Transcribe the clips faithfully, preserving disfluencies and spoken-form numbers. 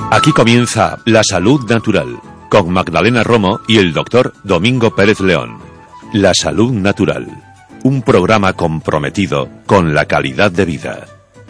Aquí comienza La Salud Natural, con Magdalena Romo y el doctor Domingo Pérez León. La Salud Natural, un programa comprometido con la calidad de vida.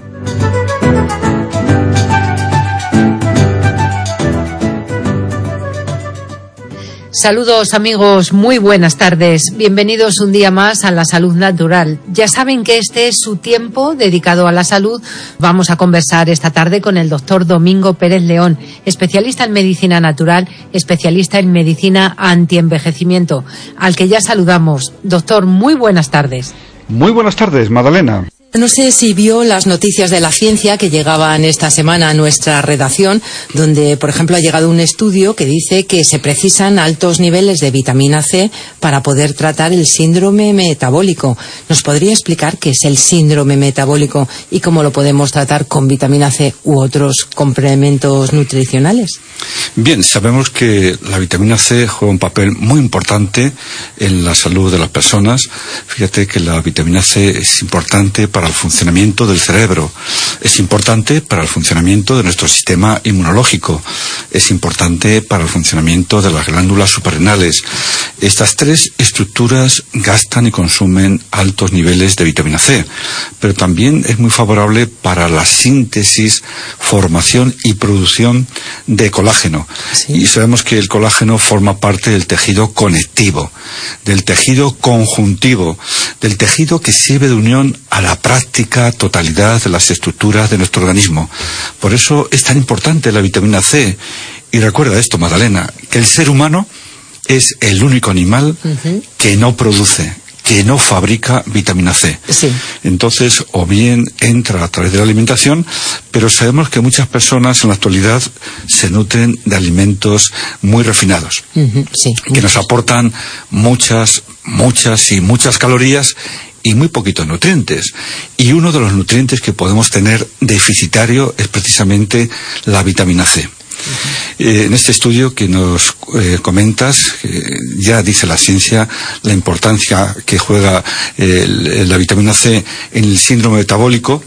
Saludos amigos, muy buenas tardes. Bienvenidos un día más a La Salud Natural. Ya saben que este es su tiempo dedicado a la salud. Vamos a conversar esta tarde con el doctor Domingo Pérez León, especialista en medicina natural, especialista en medicina antienvejecimiento, al que ya saludamos. Doctor, muy buenas tardes. Muy buenas tardes, Magdalena. No sé si vio las noticias de la ciencia que llegaban esta semana a nuestra redacción, donde, por ejemplo, ha llegado un estudio que dice que se precisan altos niveles de vitamina C para poder tratar el síndrome metabólico. ¿Nos podría explicar qué es el síndrome metabólico y cómo lo podemos tratar con vitamina C u otros complementos nutricionales? Bien, sabemos que la vitamina C juega un papel muy importante en la salud de las personas. Fíjate que la vitamina C es importante para el funcionamiento del cerebro, es importante para el funcionamiento de nuestro sistema inmunológico, es importante para el funcionamiento de las glándulas suprarrenales. Estas tres estructuras gastan y consumen altos niveles de vitamina C, pero también es muy favorable para la síntesis, formación y producción de colágeno. ¿Sí? Y sabemos que el colágeno forma parte del tejido conectivo, del tejido conjuntivo, del tejido que sirve de unión a la práctica totalidad de las estructuras de nuestro organismo. Por eso es tan importante la vitamina C. Y recuerda esto, Magdalena, que el ser humano es el único animal uh-huh. que no produce, que no fabrica vitamina C. Sí. Entonces, o bien entra a través de la alimentación, pero sabemos que muchas personas en la actualidad se nutren de alimentos muy refinados, uh-huh. sí. que nos aportan muchas, muchas y muchas calorías y muy poquitos nutrientes. Y uno de los nutrientes que podemos tener deficitario es precisamente la vitamina C. Uh-huh. Eh, en este estudio que nos eh, comentas, eh, ya dice la ciencia la importancia que juega eh, la vitamina C en el síndrome metabólico.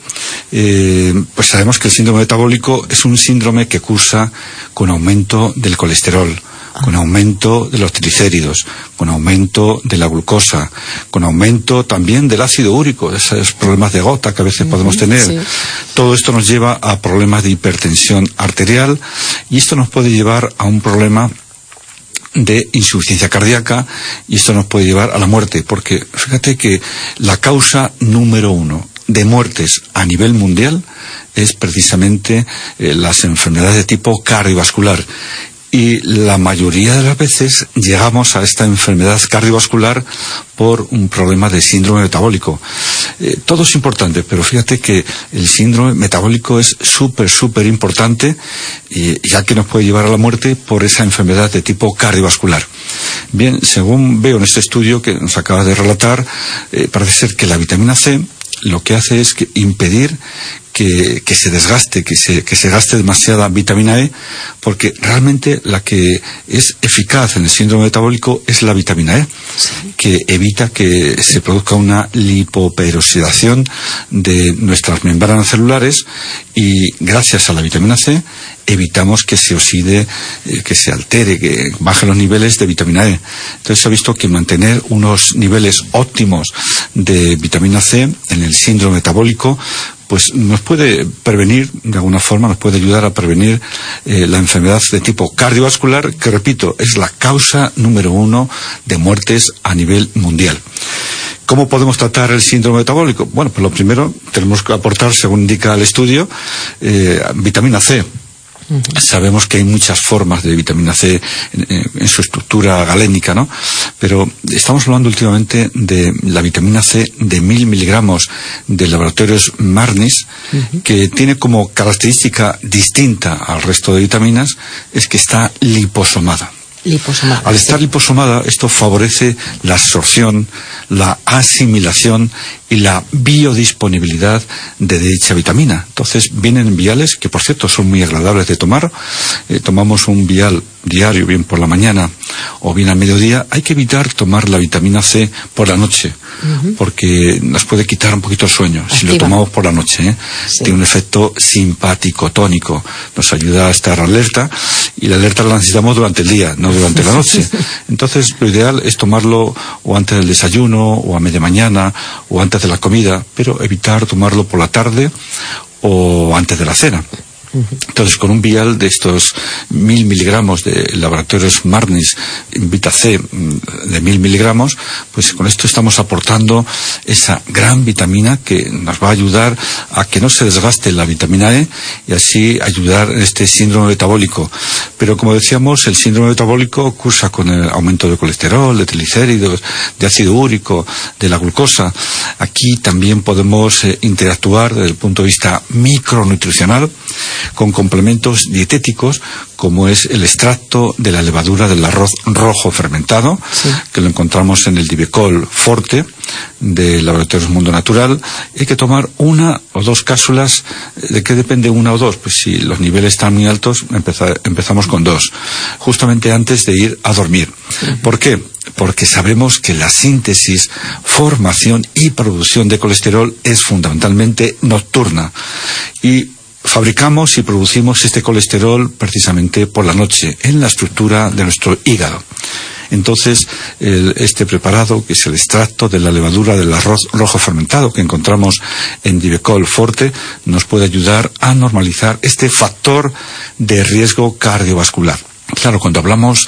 Eh, pues sabemos que el síndrome metabólico es un síndrome que cursa con aumento del colesterol, con aumento de los triglicéridos, con aumento de la glucosa, con aumento también del ácido úrico, esos problemas de gota que a veces uh-huh, podemos tener. Sí. Todo esto nos lleva a problemas de hipertensión arterial y esto nos puede llevar a un problema de insuficiencia cardíaca y esto nos puede llevar a la muerte, porque fíjate que la causa número uno de muertes a nivel mundial es precisamente eh, las enfermedades de tipo cardiovascular. Y la mayoría de las veces llegamos a esta enfermedad cardiovascular por un problema de síndrome metabólico. Eh, todo es importante, pero fíjate que el síndrome metabólico es súper, súper importante, y, ya que nos puede llevar a la muerte por esa enfermedad de tipo cardiovascular. Bien, según veo en este estudio que nos acaba de relatar, eh, parece ser que la vitamina C lo que hace es que impedir Que, que se desgaste, que se, que se gaste demasiada vitamina E, porque realmente la que es eficaz en el síndrome metabólico es la vitamina E, sí. que evita que se produzca una lipoperoxidación de nuestras membranas celulares y gracias a la vitamina C evitamos que se oxide, eh, que se altere, que bajen los niveles de vitamina E. Entonces se ha visto que mantener unos niveles óptimos de vitamina C en el síndrome metabólico pues nos puede prevenir, de alguna forma, nos puede ayudar a prevenir eh, la enfermedad de tipo cardiovascular, que repito, es la causa número uno de muertes a nivel mundial. ¿Cómo podemos tratar el síndrome metabólico? Bueno, pues lo primero, tenemos que aportar, según indica el estudio, eh, vitamina C. Uh-huh. Sabemos que hay muchas formas de vitamina C en, en su estructura galénica, ¿no? Pero estamos hablando últimamente de la vitamina C de mil miligramos de laboratorios Marnis, uh-huh. que tiene como característica distinta al resto de vitaminas, es que está liposomada. Liposomada. Al estar liposomada, esto favorece la absorción, la asimilación y la biodisponibilidad de dicha vitamina. Entonces vienen viales que, por cierto, son muy agradables de tomar. Eh, tomamos un vial diario, bien por la mañana o bien al mediodía, hay que evitar tomar la vitamina C por la noche, uh-huh. porque nos puede quitar un poquito el sueño. Activa. Si lo tomamos por la noche, ¿eh? Sí. Tiene un efecto simpático, tónico, nos ayuda a estar alerta, y la alerta la necesitamos durante el día, no durante la noche. Entonces, lo ideal es tomarlo o antes del desayuno, o a media mañana, o antes de la comida, pero evitar tomarlo por la tarde o antes de la cena. Entonces, con un vial de estos mil miligramos de laboratorios Marnis Vita C de mil miligramos, pues con esto estamos aportando esa gran vitamina que nos va a ayudar a que no se desgaste la vitamina E y así ayudar en este síndrome metabólico. Pero como decíamos, el síndrome metabólico cursa con el aumento de colesterol, de triglicéridos, de ácido úrico, de la glucosa. Aquí también podemos eh, interactuar desde el punto de vista micronutricional con complementos dietéticos como es el extracto de la levadura del arroz rojo fermentado, sí. que lo encontramos en el Divecol Forte de Laboratorios Mundo Natural. Hay que tomar una o dos cápsulas. ¿De qué depende una o dos? Pues si los niveles están muy altos, empezar, empezamos con dos, justamente antes de ir a dormir. Uh-huh. ¿Por qué? Porque sabemos que la síntesis, formación y producción de colesterol es fundamentalmente nocturna, y fabricamos y producimos este colesterol precisamente por la noche en la estructura de nuestro hígado. Entonces, el, este preparado, que es el extracto de la levadura del arroz rojo fermentado que encontramos en Divecol Forte, nos puede ayudar a normalizar este factor de riesgo cardiovascular. Claro, cuando hablamos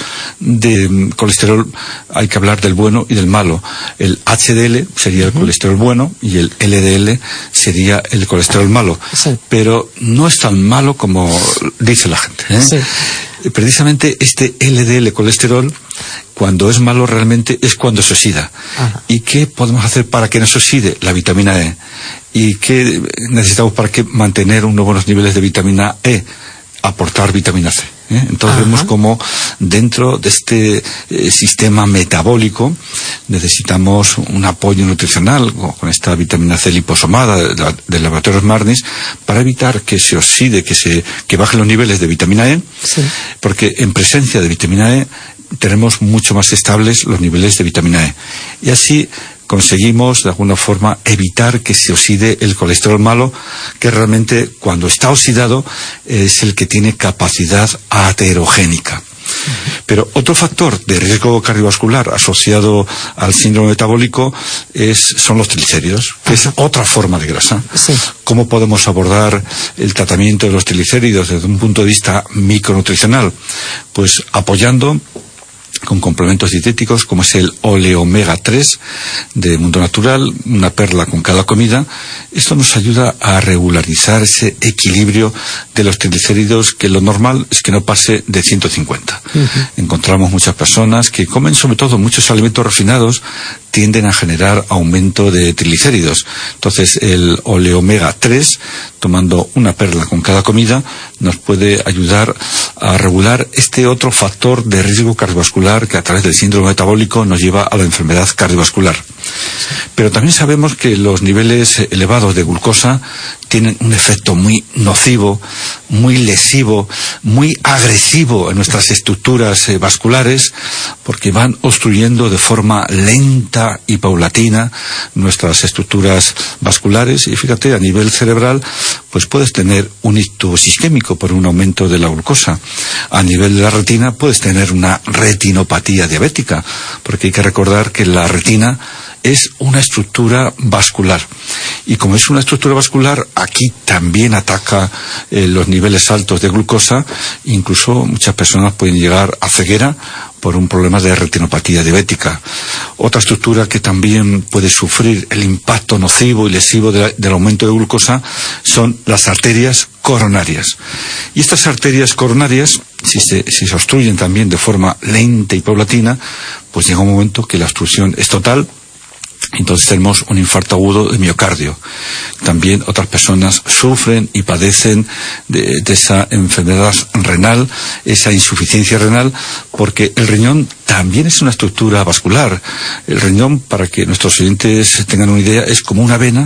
de colesterol hay que hablar del bueno y del malo. El H D L sería el uh-huh. colesterol bueno y el L D L sería el colesterol malo. Sí. Pero no es tan malo como dice la gente, ¿eh? Sí. Precisamente este L D L colesterol, cuando es malo realmente es cuando se oxida. Ajá. ¿Y qué podemos hacer para que no se oxide? La vitamina E. ¿Y qué necesitamos para que mantener unos buenos niveles de vitamina E? Aportar vitamina C. ¿Eh? Entonces Ajá. vemos como dentro de este eh, sistema metabólico necesitamos un apoyo nutricional con esta vitamina C liposomada de, de, de Laboratorios Marnis para evitar que se oxide, que se que bajen los niveles de vitamina E, sí. porque en presencia de vitamina E tenemos mucho más estables los niveles de vitamina E, y así conseguimos de alguna forma evitar que se oxide el colesterol malo, que realmente cuando está oxidado es el que tiene capacidad aterogénica. Pero otro factor de riesgo cardiovascular asociado al síndrome metabólico es, son los triglicéridos, que es otra forma de grasa. Sí. ¿Cómo podemos abordar el tratamiento de los triglicéridos desde un punto de vista micronutricional? Pues apoyando con complementos dietéticos como es el Oleomega tres de Mundo Natural, una perla con cada comida. Esto nos ayuda a regularizar ese equilibrio de los triglicéridos, que lo normal es que no pase de ciento cincuenta. Uh-huh. Encontramos muchas personas que comen sobre todo muchos alimentos refinados, tienden a generar aumento de triglicéridos. Entonces el Oleomega tres, tomando una perla con cada comida, nos puede ayudar a regular este otro factor de riesgo cardiovascular que a través del síndrome metabólico nos lleva a la enfermedad cardiovascular. Pero también sabemos que los niveles elevados de glucosa tienen un efecto muy nocivo, muy lesivo, muy agresivo en nuestras estructuras eh, vasculares, porque van obstruyendo de forma lenta y paulatina nuestras estructuras vasculares. Y fíjate, a nivel cerebral, pues puedes tener un ictus isquémico por un aumento de la glucosa. A nivel de la retina puedes tener una retinopatía diabética, porque hay que recordar que la retina es una estructura vascular. Y como es una estructura vascular, aquí también ataca eh, los niveles altos de glucosa. Incluso muchas personas pueden llegar a ceguera por un problema de retinopatía diabética. Otra estructura que también puede sufrir el impacto nocivo y lesivo de la, del aumento de glucosa son las arterias coronarias. Y estas arterias coronarias, si se, si se obstruyen también de forma lenta y paulatina, pues llega un momento que la obstrucción es total. Entonces tenemos un infarto agudo de miocardio. También otras personas sufren y padecen de, de esa enfermedad renal, esa insuficiencia renal, porque el riñón también es una estructura vascular. El riñón, para que nuestros oyentes tengan una idea, es como una vena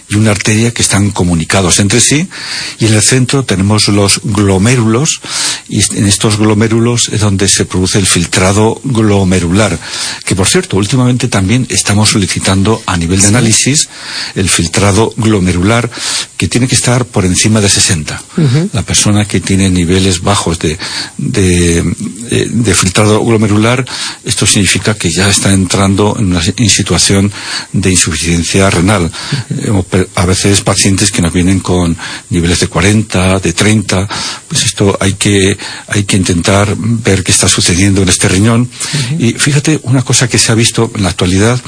y una arteria que están comunicados entre sí, y en el centro tenemos los glomérulos, y en estos glomérulos es donde se produce el filtrado glomerular, que por cierto, últimamente también estamos solicitando a nivel de análisis el filtrado glomerular, que tiene que estar por encima de sesenta. Uh-huh. La persona que tiene niveles bajos de, de, de, de filtrado glomerular, esto significa que ya está entrando en una en situación de insuficiencia renal. Uh-huh. A veces pacientes que nos vienen con niveles de cuarenta, de treinta, pues esto hay que, hay que intentar ver qué está sucediendo en este riñón. Uh-huh. Y fíjate, una cosa que se ha visto en la actualidad,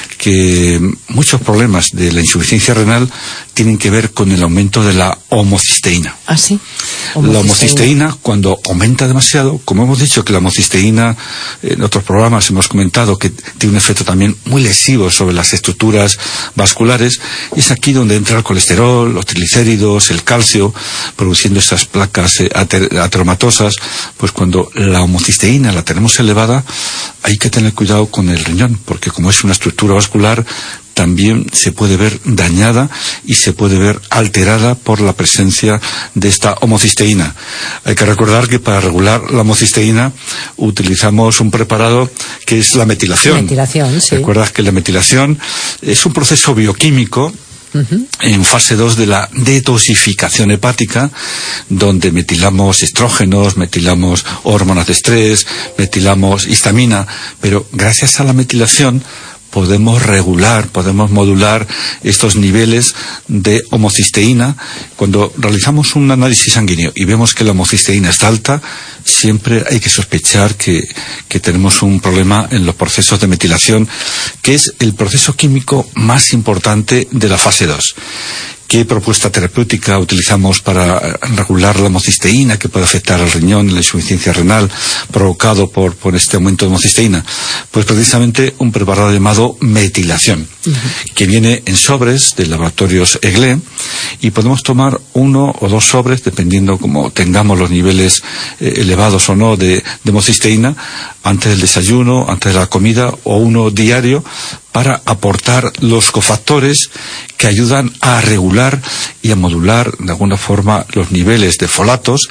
que muchos problemas de la insuficiencia renal tienen que ver con el aumento de la homocisteína. ¿Ah, sí? Homocisteína. La homocisteína, cuando aumenta demasiado, como hemos dicho que la homocisteína, en otros programas hemos comentado que tiene un efecto también muy lesivo sobre las estructuras vasculares, y es aquí donde entra el colesterol, los triglicéridos, el calcio, produciendo esas placas ater- ateromatosas. Pues cuando la homocisteína la tenemos elevada, hay que tener cuidado con el riñón, porque como es una estructura vascular, también se puede ver dañada y se puede ver alterada por la presencia de esta homocisteína. Hay que recordar que para regular la homocisteína utilizamos un preparado que es la metilación. Metilación, sí. Recuerdas que la metilación es un proceso bioquímico Uh-huh. en fase dos de la detoxificación hepática, donde metilamos estrógenos, metilamos hormonas de estrés, metilamos histamina, pero gracias a la metilación podemos regular, podemos modular estos niveles de homocisteína. Cuando realizamos un análisis sanguíneo y vemos que la homocisteína está alta, siempre hay que sospechar que, que tenemos un problema en los procesos de metilación, que es el proceso químico más importante de la fase dos. ¿Qué propuesta terapéutica utilizamos para regular la homocisteína que puede afectar al riñón, la insuficiencia renal provocado por, por este aumento de homocisteína? Pues precisamente un preparado llamado metilación, uh-huh. que viene en sobres de laboratorios E G L E, y podemos tomar uno o dos sobres, dependiendo como tengamos los niveles eh, elevados o no de, de homocisteína, antes del desayuno, antes de la comida, o uno diario, para aportar los cofactores que ayudan a regular y a modular de alguna forma los niveles de folatos,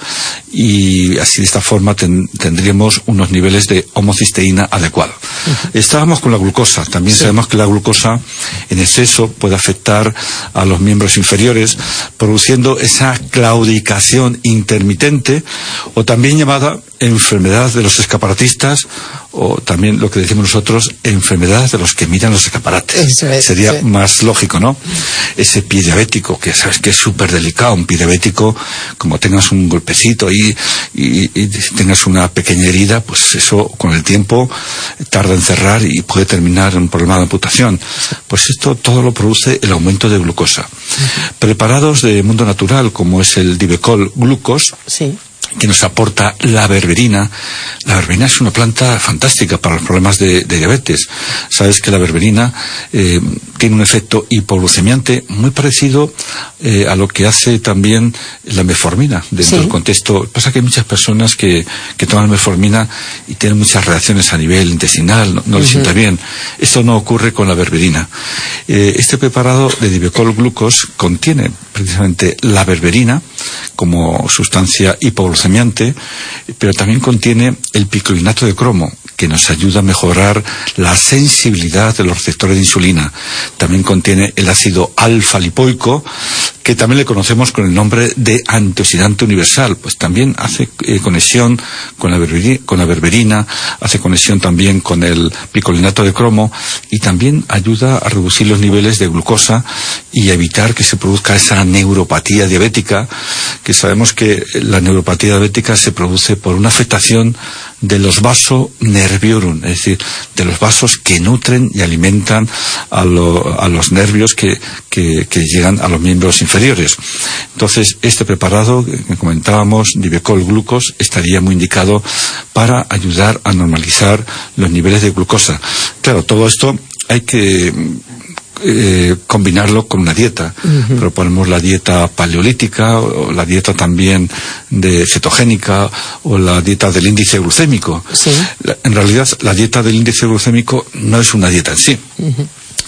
y así de esta forma ten, tendríamos unos niveles de homocisteína adecuados. Uh-huh. Estábamos con la glucosa. También sí. Sabemos que la glucosa en exceso puede afectar a los miembros inferiores, produciendo esa claudicación intermitente, o también llamada enfermedad de los escaparatistas, o también lo que decimos nosotros, enfermedad de los que miran los escaparates. Es, Sería sí. más lógico, ¿no? Ese pie diabético, que sabes que es súper delicado, un pie diabético, como tengas un golpecito y, y, y tengas una pequeña herida, pues eso con el tiempo tarda en cerrar y puede terminar en un problema de amputación. Pues esto todo lo produce el aumento de glucosa. Uh-huh. Preparados de mundo natural, como es el Divecol Glucos, sí. que nos aporta la berberina. La berberina es una planta fantástica para los problemas de, de diabetes. Sabes que la berberina eh, tiene un efecto hipoglucemiante muy parecido eh, a lo que hace también la metformina dentro sí. del contexto. Pasa que hay muchas personas que, que toman metformina y tienen muchas reacciones a nivel intestinal, no, no uh-huh. les sienta bien. Esto no ocurre con la berberina. Eh, este preparado de Divecol Glucos contiene precisamente la berberina como sustancia hipoglucemiante, pero también contiene el piclorinato de cromo, que nos ayuda a mejorar la sensibilidad de los receptores de insulina. También contiene el ácido alfa-lipoico, que también le conocemos con el nombre de antioxidante universal, pues también hace eh, conexión con la, berberina, con la berberina, hace conexión también con el picolinato de cromo, y también ayuda a reducir los niveles de glucosa y a evitar que se produzca esa neuropatía diabética, que sabemos que la neuropatía diabética se produce por una afectación de los vasos nerviorum, es decir, de los vasos que nutren y alimentan a, lo, a los nervios que, que, que llegan a los miembros inferiores. Entonces, este preparado que comentábamos, Divecol Glucos, estaría muy indicado para ayudar a normalizar los niveles de glucosa. Claro, todo esto hay que Eh, combinarlo con una dieta. Uh-huh. Proponemos la dieta paleolítica, o la dieta también de cetogénica, o la dieta del índice glucémico. Sí. La, en realidad, la dieta del índice glucémico no es una dieta en sí. Uh-huh.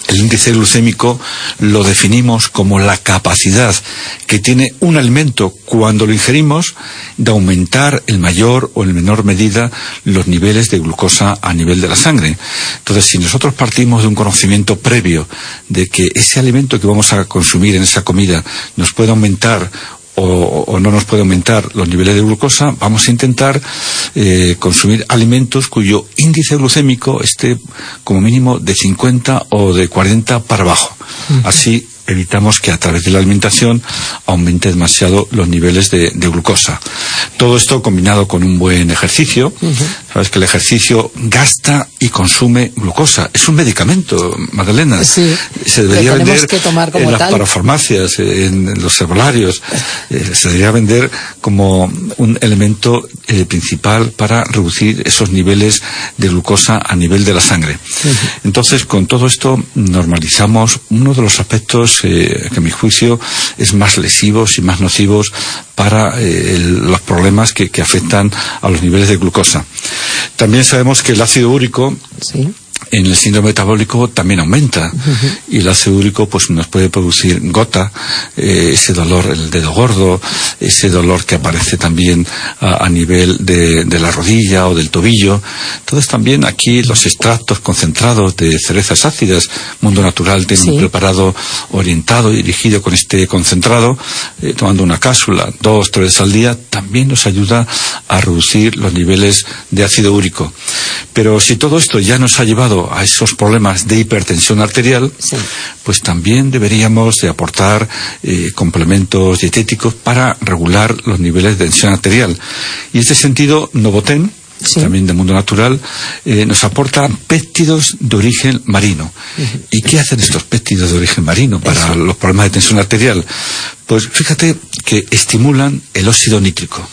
El índice glucémico lo definimos como la capacidad que tiene un alimento cuando lo ingerimos de aumentar en mayor o en menor medida los niveles de glucosa a nivel de la sangre. Entonces, si nosotros partimos de un conocimiento previo de que ese alimento que vamos a consumir en esa comida nos puede aumentar O, o no nos puede aumentar los niveles de glucosa, vamos a intentar eh, consumir alimentos cuyo índice glucémico esté como mínimo de cincuenta o de cuarenta para abajo. Uh-huh. Así evitamos que a través de la alimentación aumente demasiado los niveles de, de glucosa. Todo esto combinado con un buen ejercicio. Uh-huh. Sabes que el ejercicio gasta y consume glucosa. Es un medicamento, Magdalena. Sí, se debería vender que tomar como en las tal. parafarmacias, en, en los herbolarios. Eh, se debería vender como un elemento eh, principal para reducir esos niveles de glucosa a nivel de la sangre. Uh-huh. Entonces, con todo esto normalizamos uno de los aspectos Eh, que a mi juicio es más lesivos y más nocivos para eh, el, los problemas que, que afectan a los niveles de glucosa. También sabemos que el ácido úrico, ¿sí?, en el síndrome metabólico también aumenta. Uh-huh. Y el ácido úrico pues nos puede producir gota, eh, ese dolor, el dedo gordo, ese dolor que aparece también a, a nivel de, de la rodilla o del tobillo. Entonces también aquí los extractos concentrados de cerezas ácidas, Mundo Natural tiene, ¿sí?, un preparado orientado y dirigido con este concentrado, eh, tomando una cápsula dos, tres veces al día, también nos ayuda a reducir los niveles de ácido úrico. Pero si todo esto ya nos ha llevado a esos problemas de hipertensión arterial, sí, pues también deberíamos de aportar eh, complementos dietéticos para regular los niveles de tensión arterial. Y en este sentido, Novoten, sí, también de Mundo Natural, eh, nos aporta péptidos de origen marino. Uh-huh. ¿Y qué hacen estos péptidos de origen marino para Eso. los problemas de tensión arterial? Pues fíjate que estimulan el óxido nítrico.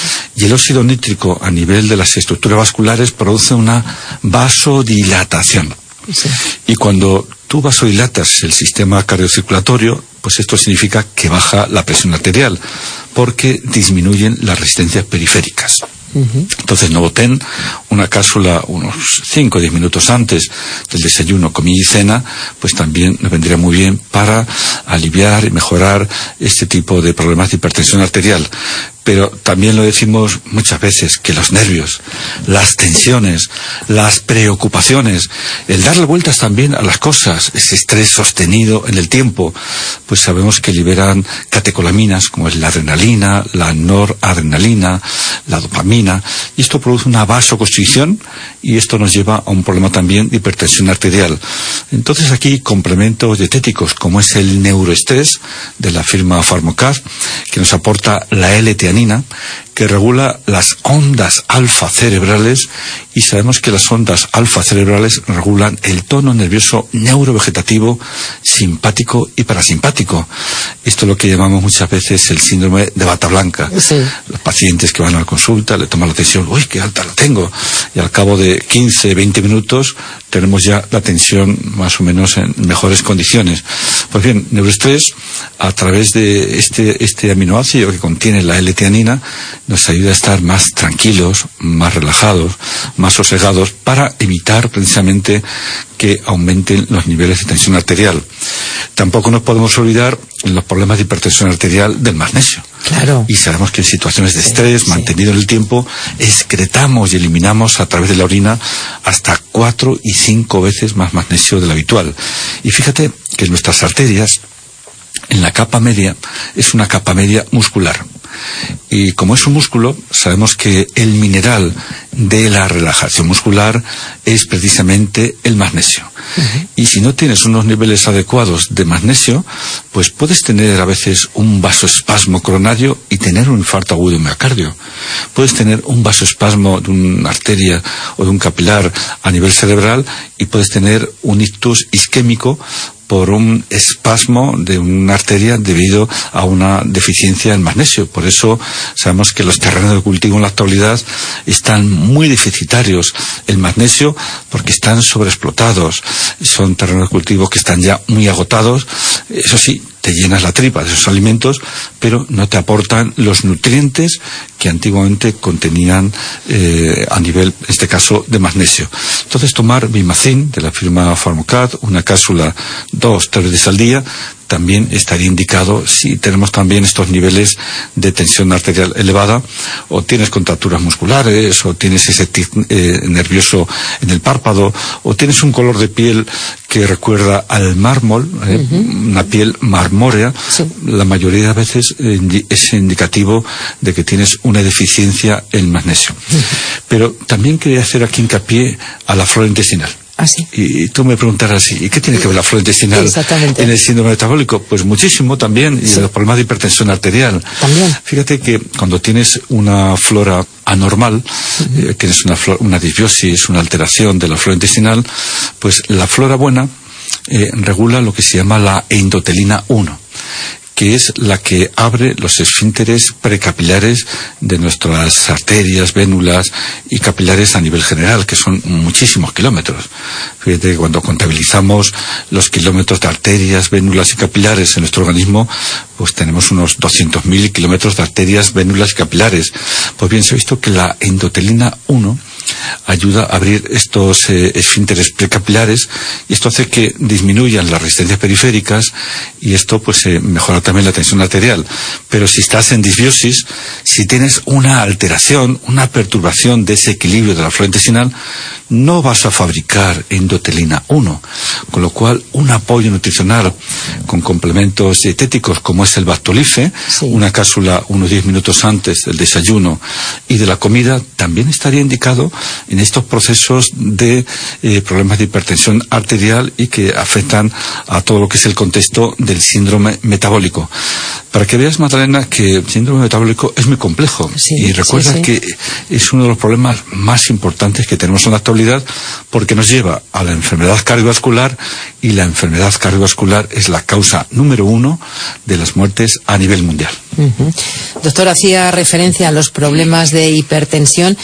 Y el óxido nítrico a nivel de las estructuras vasculares produce una vasodilatación. Sí. Y cuando tú vasodilatas el sistema cardiocirculatorio, pues esto significa que baja la presión arterial, porque disminuyen las resistencias periféricas. Uh-huh. Entonces, Novoten, una cápsula unos cinco o diez minutos antes del desayuno, comida y cena, pues también nos vendría muy bien para aliviar y mejorar este tipo de problemas de hipertensión arterial. Pero también lo decimos muchas veces, que los nervios, las tensiones, las preocupaciones, el darle vueltas también a las cosas, ese estrés sostenido en el tiempo, pues sabemos que liberan catecolaminas, como es la adrenalina, la noradrenalina, la dopamina, y esto produce una vasoconstricción, y esto nos lleva a un problema también de hipertensión arterial. Entonces aquí complementos dietéticos, como es el neuroestrés, de la firma Pharmacare, que nos aporta la L-teanina, que regula las ondas alfa cerebrales, y sabemos que las ondas alfa cerebrales regulan el tono nervioso neurovegetativo, simpático y parasimpático. Esto es lo que llamamos muchas veces el síndrome de bata blanca. Sí. Los pacientes que van a la consulta le toman la tensión, uy, qué alta la tengo, y al cabo de quince, veinte minutos tenemos ya la tensión más o menos en mejores condiciones. Pues bien, neuroestrés, a través de este, este aminoácido que contiene la L-teanina, nos ayuda a estar más tranquilos, más relajados, más sosegados, para evitar precisamente que aumenten los niveles de tensión arterial. Tampoco nos podemos olvidar los problemas de hipertensión arterial del magnesio. Claro. Y sabemos que en situaciones de estrés, sí, mantenido en el tiempo, excretamos y eliminamos a través de la orina hasta cuatro y cinco veces más magnesio de lo habitual. Y fíjate que nuestras arterias, en la capa media, es una capa media muscular. Y como es un músculo, sabemos que el mineral de la relajación muscular es precisamente el magnesio. Uh-huh. Y si no tienes unos niveles adecuados de magnesio, pues puedes tener a veces un vasoespasmo coronario y tener un infarto agudo de miocardio. Puedes tener un vasoespasmo de una arteria o de un capilar a nivel cerebral, y puedes tener un ictus isquémico por un espasmo de una arteria debido a una deficiencia en magnesio. Por eso sabemos que los terrenos de cultivo en la actualidad están muy deficitarios en magnesio, porque están sobreexplotados. Son terrenos de cultivo que están ya muy agotados. Eso sí, te llenas la tripa de esos alimentos, pero no te aportan los nutrientes que antiguamente contenían eh, a nivel, en este caso, de magnesio. Entonces, tomar Bimacin de la firma Pharmocat, una cápsula dos, tres veces al día, también estaría indicado si tenemos también estos niveles de tensión arterial elevada, o tienes contracturas musculares, o tienes ese tic eh, nervioso en el párpado, o tienes un color de piel que recuerda al mármol, eh, uh-huh. una piel marmórea. Sí. La mayoría de veces eh, es indicativo de que tienes una deficiencia en magnesio. Uh-huh. Pero también quería hacer aquí hincapié a la flora intestinal. Ah, sí. Y tú me preguntarás, ¿y qué tiene que ver la flora intestinal en el síndrome metabólico? Pues muchísimo también, y sí. en los problemas de hipertensión arterial. También. Fíjate que cuando tienes una flora anormal, uh-huh. eh, tienes una, flora, una disbiosis, una alteración de la flora intestinal, pues la flora buena eh, regula lo que se llama la endotelina uno, que es la que abre los esfínteres precapilares de nuestras arterias, vénulas y capilares a nivel general, que son muchísimos kilómetros. Fíjate que cuando contabilizamos los kilómetros de arterias, vénulas y capilares en nuestro organismo, pues tenemos unos doscientos mil kilómetros de arterias, vénulas y capilares. Pues bien, se ha visto que la endotelina uno ayuda a abrir estos eh, esfínteres precapilares, y esto hace que disminuyan las resistencias periféricas, y esto pues eh, mejora también la tensión arterial. Pero si estás en disbiosis, si tienes una alteración, una perturbación de ese equilibrio de la flora intestinal, no vas a fabricar endotelina uno, con lo cual un apoyo nutricional con complementos dietéticos como es el Bactolife, sí. una cápsula unos diez minutos antes del desayuno y de la comida, también estaría indicado en estos procesos de eh, problemas de hipertensión arterial y que afectan a todo lo que es el contexto del síndrome metabólico. Para que veas, Magdalena, que el síndrome metabólico es muy complejo, sí, y recuerda sí, sí. que es uno de los problemas más importantes que tenemos en la actualidad, porque nos lleva a la enfermedad cardiovascular, y la enfermedad cardiovascular es la causa número uno de las muertes a nivel mundial. Uh-huh. Doctor, hacía referencia a los problemas de hipertensión,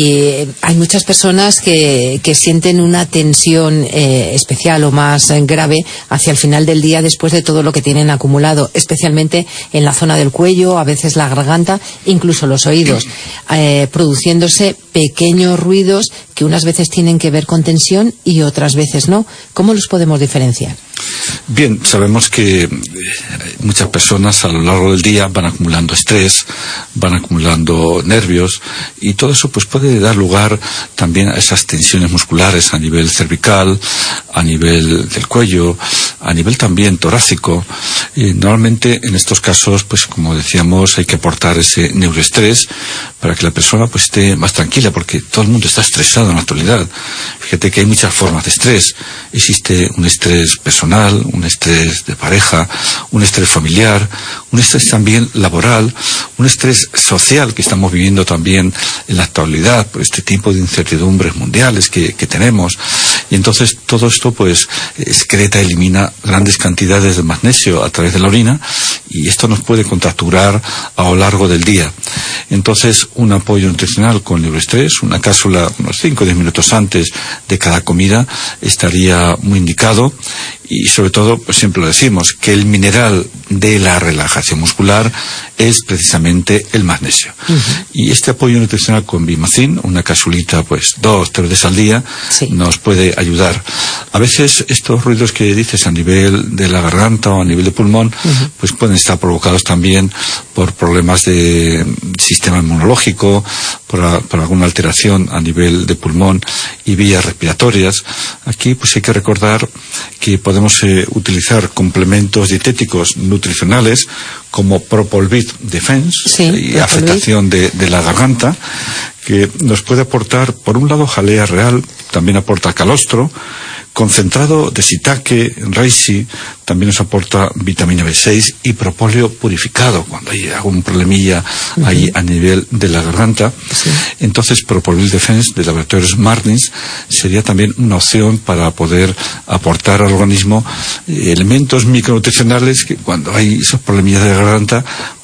y hay muchas personas que, que sienten una tensión eh, especial o más eh, grave hacia el final del día después de todo lo que tienen acumulado, especialmente en la zona del cuello, a veces la garganta, incluso los oídos, eh, produciéndose pequeños ruidos que unas veces tienen que ver con tensión y otras veces no. ¿Cómo los podemos diferenciar? Bien, sabemos que muchas personas a lo largo del día van acumulando estrés, van acumulando nervios, y todo eso pues puede dar lugar también a esas tensiones musculares a nivel cervical, a nivel del cuello, a nivel también torácico. Y normalmente en estos casos, pues como decíamos, hay que aportar ese neuroestrés para que la persona pues esté más tranquila, porque todo el mundo está estresado en la actualidad. Fíjate que hay muchas formas de estrés. Existe un estrés personal, un estrés de pareja, un estrés familiar, un estrés también laboral, un estrés social que estamos viviendo también en la actualidad por este tipo de incertidumbres mundiales que, que tenemos. Y entonces todo esto pues excreta, elimina grandes cantidades de magnesio a través de la orina, y esto nos puede contracturar a lo largo del día. Entonces, un apoyo nutricional con neuroestrés, una cápsula unos cinco o diez minutos antes de cada comida, estaría muy indicado. Y sobre todo, pues siempre lo decimos, que el mineral de la relajación muscular es precisamente el magnesio. Uh-huh. Y este apoyo nutricional con Bimacin, una capsulita pues dos, tres veces al día, sí. nos puede ayudar. A veces estos ruidos que dices a nivel de la garganta o a nivel de pulmón, uh-huh. pues pueden estar provocados también por problemas de sistema inmunológico, por, por alguna alteración a nivel de pulmón y vías respiratorias. Aquí pues hay que recordar que podemos eh, utilizar complementos dietéticos nutricionales como Propolvit Defense, sí, y Propolvit. Afectación de, de la garganta, que nos puede aportar, por un lado, jalea real, también aporta calostro, concentrado de shiitake, reishi, también nos aporta vitamina B seis y propóleo purificado, cuando hay algún problemilla uh-huh. ahí a nivel de la garganta. Sí. Entonces, Propolvit Defense de Laboratorios Martins sería también una opción para poder aportar al organismo elementos micronutricionales que, cuando hay esos problemillas de garganta,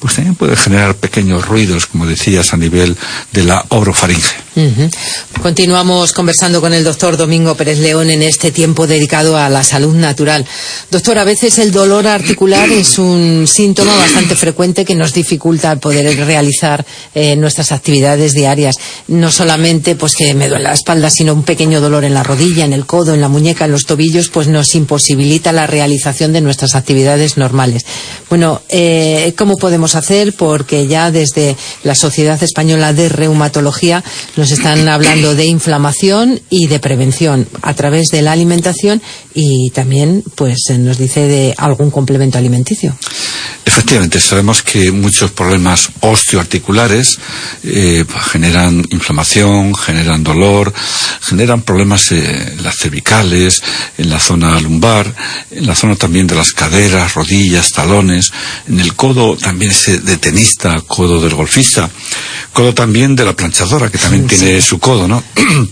pues también puede generar pequeños ruidos, como decías, a nivel de la orofaringe. Uh-huh. Continuamos conversando con el doctor Domingo Pérez León en este tiempo dedicado a la salud natural. Doctor, a veces el dolor articular es un síntoma bastante frecuente que nos dificulta poder realizar eh, nuestras actividades diarias. No solamente pues que me duele la espalda, sino un pequeño dolor en la rodilla, en el codo, en la muñeca, en los tobillos, pues nos imposibilita la realización de nuestras actividades normales. Bueno, eh, ¿cómo podemos hacer? Porque ya desde la Sociedad Española de Reumatología nos están hablando de inflamación y de prevención a través de la alimentación, y también pues nos dice de algún complemento alimenticio. Efectivamente, sabemos que muchos problemas osteoarticulares eh, generan inflamación, generan dolor, generan problemas eh, en las cervicales, en la zona lumbar, en la zona también de las caderas, rodillas, talones, en el codo también ese de tenista, codo del golfista, codo también de la planchadora, que también sí. tiene su codo, ¿no?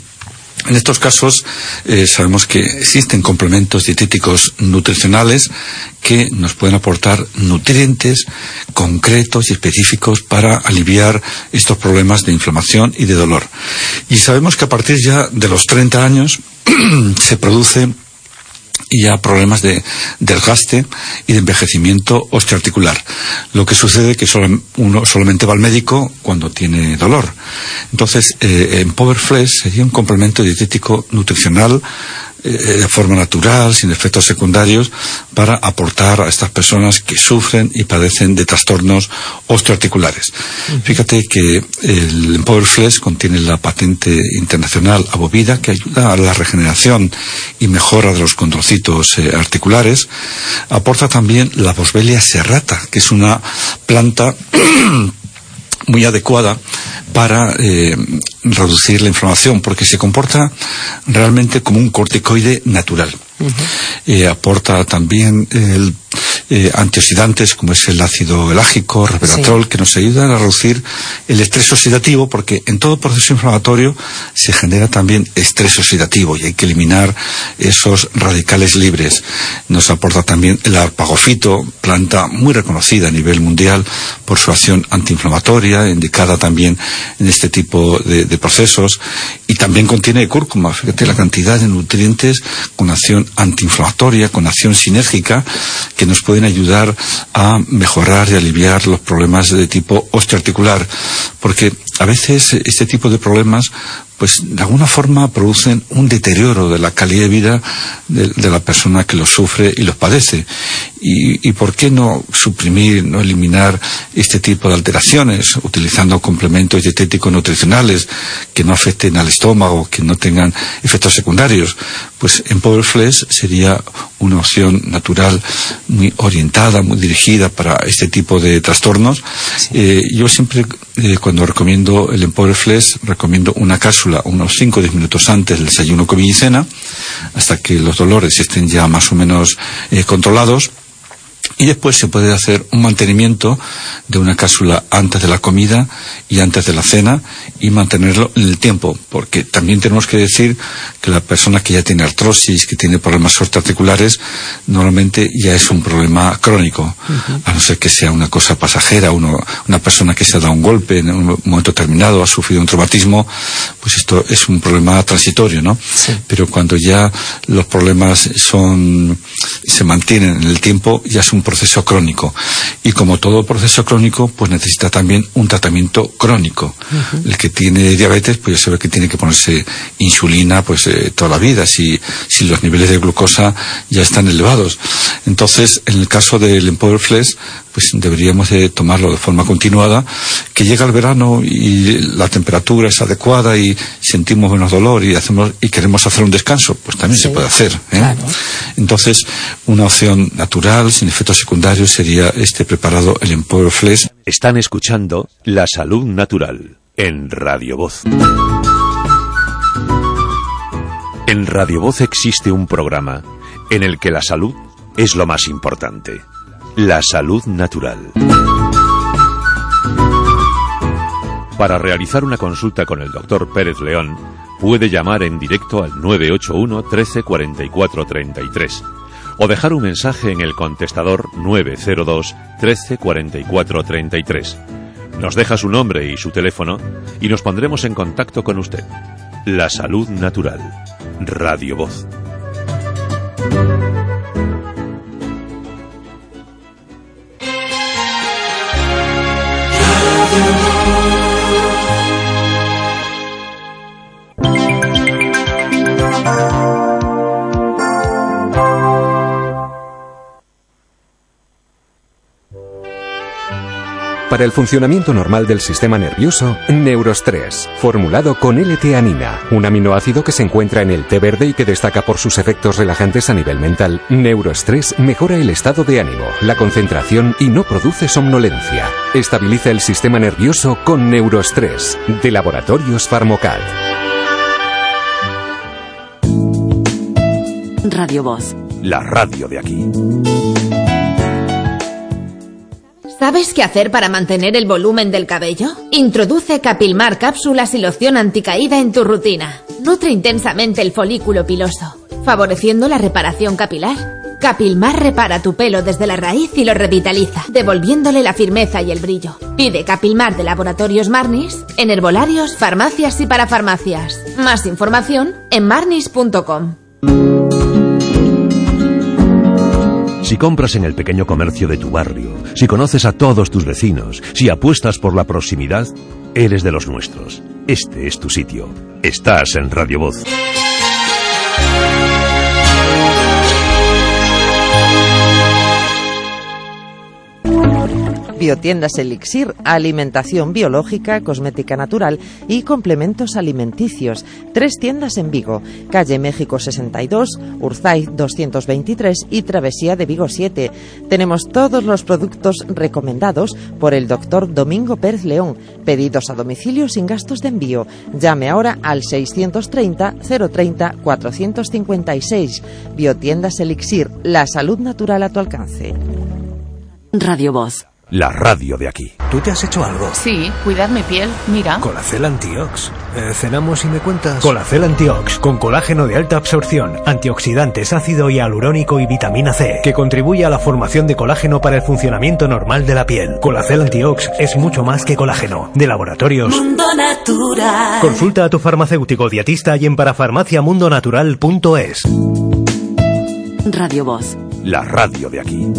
En estos casos eh, sabemos que existen complementos dietéticos nutricionales que nos pueden aportar nutrientes concretos y específicos para aliviar estos problemas de inflamación y de dolor. Y sabemos que a partir ya de los treinta años se produce ya problemas de desgaste y de envejecimiento osteoarticular. Lo que sucede es que solo, uno solamente va al médico cuando tiene dolor. Entonces, eh, en Power Flesh sería un complemento dietético nutricional eh, de forma natural, sin efectos secundarios, para aportar a estas personas que sufren y padecen de trastornos osteoarticulares. Uh-huh. Fíjate que el Power Flesh contiene la patente internacional Abovida, que ayuda a la regeneración y mejora de los condrocitos eh, articulares. Aporta también la Boswellia serrata, que es una planta muy adecuada para eh, reducir la inflamación, porque se comporta realmente como un corticoide natural. Uh-huh. Eh, aporta también el, eh, antioxidantes como es el ácido elágico, resveratrol, sí. que nos ayudan a reducir el estrés oxidativo, porque en todo proceso inflamatorio se genera también estrés oxidativo y hay que eliminar esos radicales libres. Nos aporta también el arpagofito, planta muy reconocida a nivel mundial por su acción antiinflamatoria, indicada también en este tipo de, de procesos, y también contiene cúrcuma. Fíjate la cantidad de nutrientes con acción antiinflamatoria, con acción sinérgica, que nos pueden ayudar a mejorar y aliviar los problemas de tipo osteoarticular, porque a veces este tipo de problemas pues de alguna forma producen un deterioro de la calidad de vida de, de la persona que los sufre y los padece. Y, y ¿por qué no suprimir, no eliminar este tipo de alteraciones utilizando complementos dietéticos nutricionales que no afecten al estómago, que no tengan efectos secundarios? Pues en Power Flesh sería una opción natural muy orientada, muy dirigida para este tipo de trastornos. Sí. Eh, yo siempre, eh, cuando recomiendo el Power Flesh, recomiendo una cápsula unos cinco o diez minutos antes del desayuno, comida y cena, hasta que los dolores estén ya más o menos eh, controlados. Y después se puede hacer un mantenimiento de una cápsula antes de la comida y antes de la cena, y mantenerlo en el tiempo, porque también tenemos que decir que la persona que ya tiene artrosis, que tiene problemas osteoarticulares, normalmente ya es un problema crónico. Uh-huh. A no ser que sea una cosa pasajera, uno, una persona que se ha dado un golpe en un momento determinado, ha sufrido un traumatismo, pues esto es un problema transitorio, ¿no? Sí. Pero cuando ya los problemas son, se mantienen en el tiempo, ya es un proceso crónico, y como todo proceso crónico pues necesita también un tratamiento crónico. Uh-huh. El que tiene diabetes pues ya sabe que tiene que ponerse insulina pues eh, toda la vida si, si los niveles de glucosa ya están elevados. Entonces, en el caso del Empower Flesh, pues deberíamos de tomarlo de forma continuada, que llega el verano y la temperatura es adecuada y sentimos menos dolor y hacemos y queremos hacer un descanso, pues también sí, se puede hacer, ¿eh? Claro. Entonces, una opción natural, sin efectos secundarios, sería este preparado, el Empower Flesh. Están escuchando La Salud Natural en Radio Voz. En Radio Voz existe un programa en el que la salud es lo más importante. La Salud Natural. Para realizar una consulta con el doctor Pérez León, puede llamar en directo al nueve ocho uno, trece, cuarenta y cuatro, treinta y tres o dejar un mensaje en el contestador nueve cero dos, trece, cuarenta y cuatro, treinta y tres. Nos deja su nombre y su teléfono y nos pondremos en contacto con usted. La salud natural. Radio Voz. Para el funcionamiento normal del sistema nervioso, Neurostress, formulado con L-teanina, un aminoácido que se encuentra en el té verde y que destaca por sus efectos relajantes a nivel mental. Neurostress mejora el estado de ánimo, la concentración y no produce somnolencia. Estabiliza el sistema nervioso con Neurostress, de Laboratorios Pharmocat. Radio Voz. La radio de aquí. ¿Sabes qué hacer para mantener el volumen del cabello? Introduce Capilmar cápsulas y loción anticaída en tu rutina. Nutre intensamente el folículo piloso, favoreciendo la reparación capilar. Capilmar repara tu pelo desde la raíz y lo revitaliza, devolviéndole la firmeza y el brillo. Pide Capilmar de Laboratorios Marnis en herbolarios, farmacias y parafarmacias. Más información en marnis punto com. Si compras en el pequeño comercio de tu barrio, si conoces a todos tus vecinos, si apuestas por la proximidad, eres de los nuestros. Este es tu sitio. Estás en Radio Voz. Biotiendas Elixir, alimentación biológica, cosmética natural y complementos alimenticios. Tres tiendas en Vigo, calle México sesenta y dos, Urzaiz doscientos veintitrés y Travesía de Vigo siete. Tenemos todos los productos recomendados por el doctor Domingo Pérez León. Pedidos a domicilio sin gastos de envío. Llame ahora al seiscientos treinta, cero treinta, cuatrocientos cincuenta y seis. Biotiendas Elixir, la salud natural a tu alcance. Radio Voz. La radio de aquí. ¿Tú te has hecho algo? Sí, cuidar mi piel, mira. Colacel Antiox. Eh, ¿Cenamos y me cuentas? Colacel Antiox, con colágeno de alta absorción, antioxidantes, ácido hialurónico y vitamina C, que contribuye a la formación de colágeno para el funcionamiento normal de la piel. Colacel Antiox es mucho más que colágeno. De Laboratorios Mundo Natural. Consulta a tu farmacéutico dietista y en parafarmacia mundo natural punto es. Radio Voz. La radio de aquí.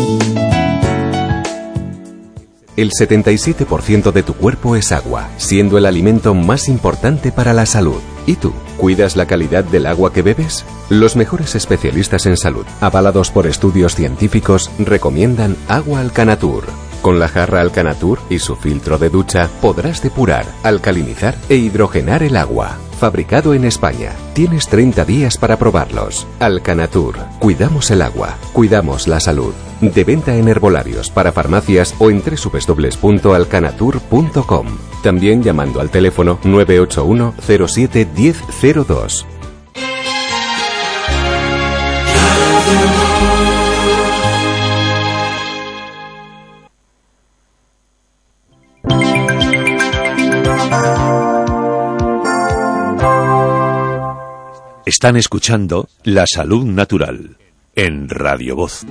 El setenta y siete por ciento de tu cuerpo es agua, siendo el alimento más importante para la salud. ¿Y tú? ¿Cuidas la calidad del agua que bebes? Los mejores especialistas en salud, avalados por estudios científicos, recomiendan Agua Alcanatur. Con la jarra Alcanatur y su filtro de ducha podrás depurar, alcalinizar e hidrogenar el agua. Fabricado en España. Tienes treinta días para probarlos. Alcanatur. Cuidamos el agua. Cuidamos la salud. De venta en herbolarios, para farmacias o en doble u doble u doble u punto alcanatur punto com. También llamando al teléfono nueve ocho uno, cero siete, diez, cero dos. Están escuchando La Salud Natural en Radio Voz.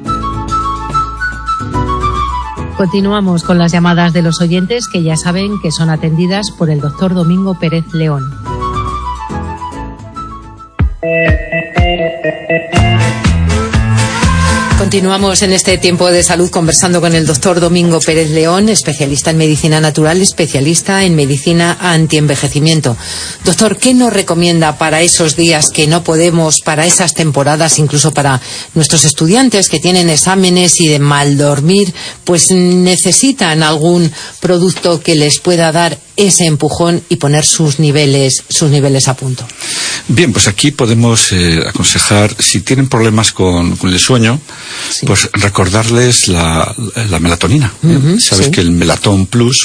Continuamos con las llamadas de los oyentes, que ya saben que son atendidas por el doctor Domingo Pérez León. Continuamos en este tiempo de salud conversando con el doctor Domingo Pérez León, especialista en medicina natural, especialista en medicina antienvejecimiento. Doctor, ¿qué nos recomienda para esos días que no podemos, para esas temporadas, incluso para nuestros estudiantes que tienen exámenes y de mal dormir, pues necesitan algún producto que les pueda dar ese empujón y poner sus niveles, sus niveles a punto? Bien, pues aquí podemos eh, aconsejar, si tienen problemas con, con el sueño, sí, pues recordarles la, la melatonina. Uh-huh, Sabes sí. que el Melatón Plus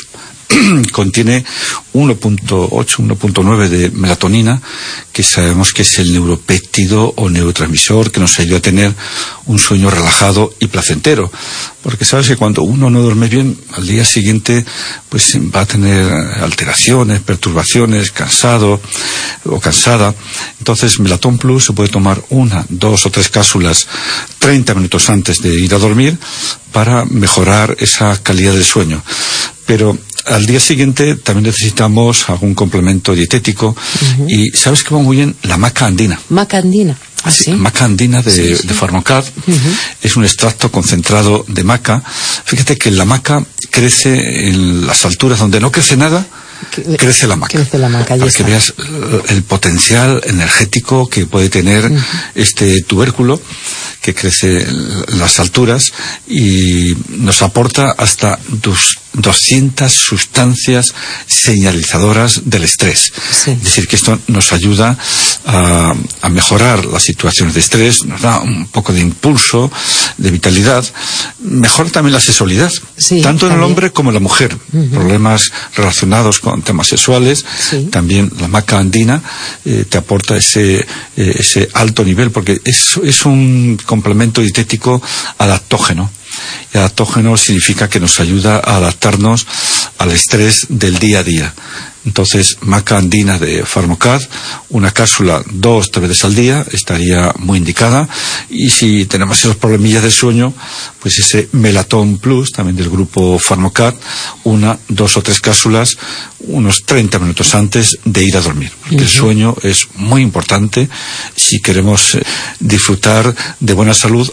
contiene uno punto ocho, uno punto nueve de melatonina, que sabemos que es el neuropéptido o neurotransmisor que nos ayuda a tener un sueño relajado y placentero. Porque sabes que cuando uno no duerme bien, al día siguiente pues va a tener alteraciones, perturbaciones, cansado o cansada. Entonces, Melatón Plus se puede tomar una, dos o tres cápsulas treinta minutos antes de ir a dormir para mejorar esa calidad del sueño. Pero al día siguiente también necesitamos algún complemento dietético. Uh-huh. Y ¿sabes qué va muy bien? La maca andina. Maca andina. ¿Ah, sí? Maca andina de, sí, sí. de Pharmacad. Uh-huh. Es un extracto concentrado de maca. Fíjate que la maca crece en las alturas donde no crece nada. Crece la maca. Crece la maca, para que veas el potencial energético que puede tener uh-huh. este tubérculo que crece en las alturas y nos aporta hasta dos, doscientas sustancias señalizadoras del estrés. Sí. Es decir, que esto nos ayuda a, a mejorar las situaciones de estrés, nos da un poco de impulso, de vitalidad, mejora también la sexualidad, sí, tanto en también. El hombre como en la mujer. Uh-huh. Problemas relacionados con temas sexuales, sí. También la maca andina eh, te aporta ese, eh, ese alto nivel, porque es, es un complemento dietético adaptógeno. Y adaptógeno significa que nos ayuda a adaptarnos al estrés del día a día. Entonces, maca andina de Pharmacad, una cápsula dos, tres veces al día, estaría muy indicada. Y si tenemos esos problemillas de sueño, pues ese Melatón Plus, también del grupo Pharmacad, una, dos o tres cápsulas, unos treinta minutos antes de ir a dormir. Porque uh-huh. el sueño es muy importante si queremos eh, disfrutar de buena salud.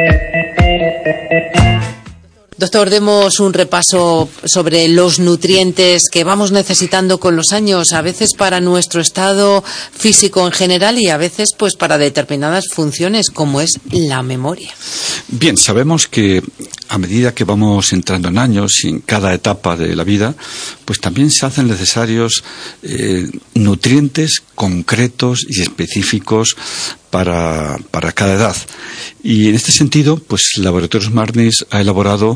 Doctor, demos un repaso sobre los nutrientes que vamos necesitando con los años, a veces para nuestro estado físico en general y a veces pues para determinadas funciones como es la memoria. Bien, sabemos que a medida que vamos entrando en años y en cada etapa de la vida, pues también se hacen necesarios eh, nutrientes concretos y específicos para, para cada edad. Y en este sentido, pues Laboratorios Marnis ha elaborado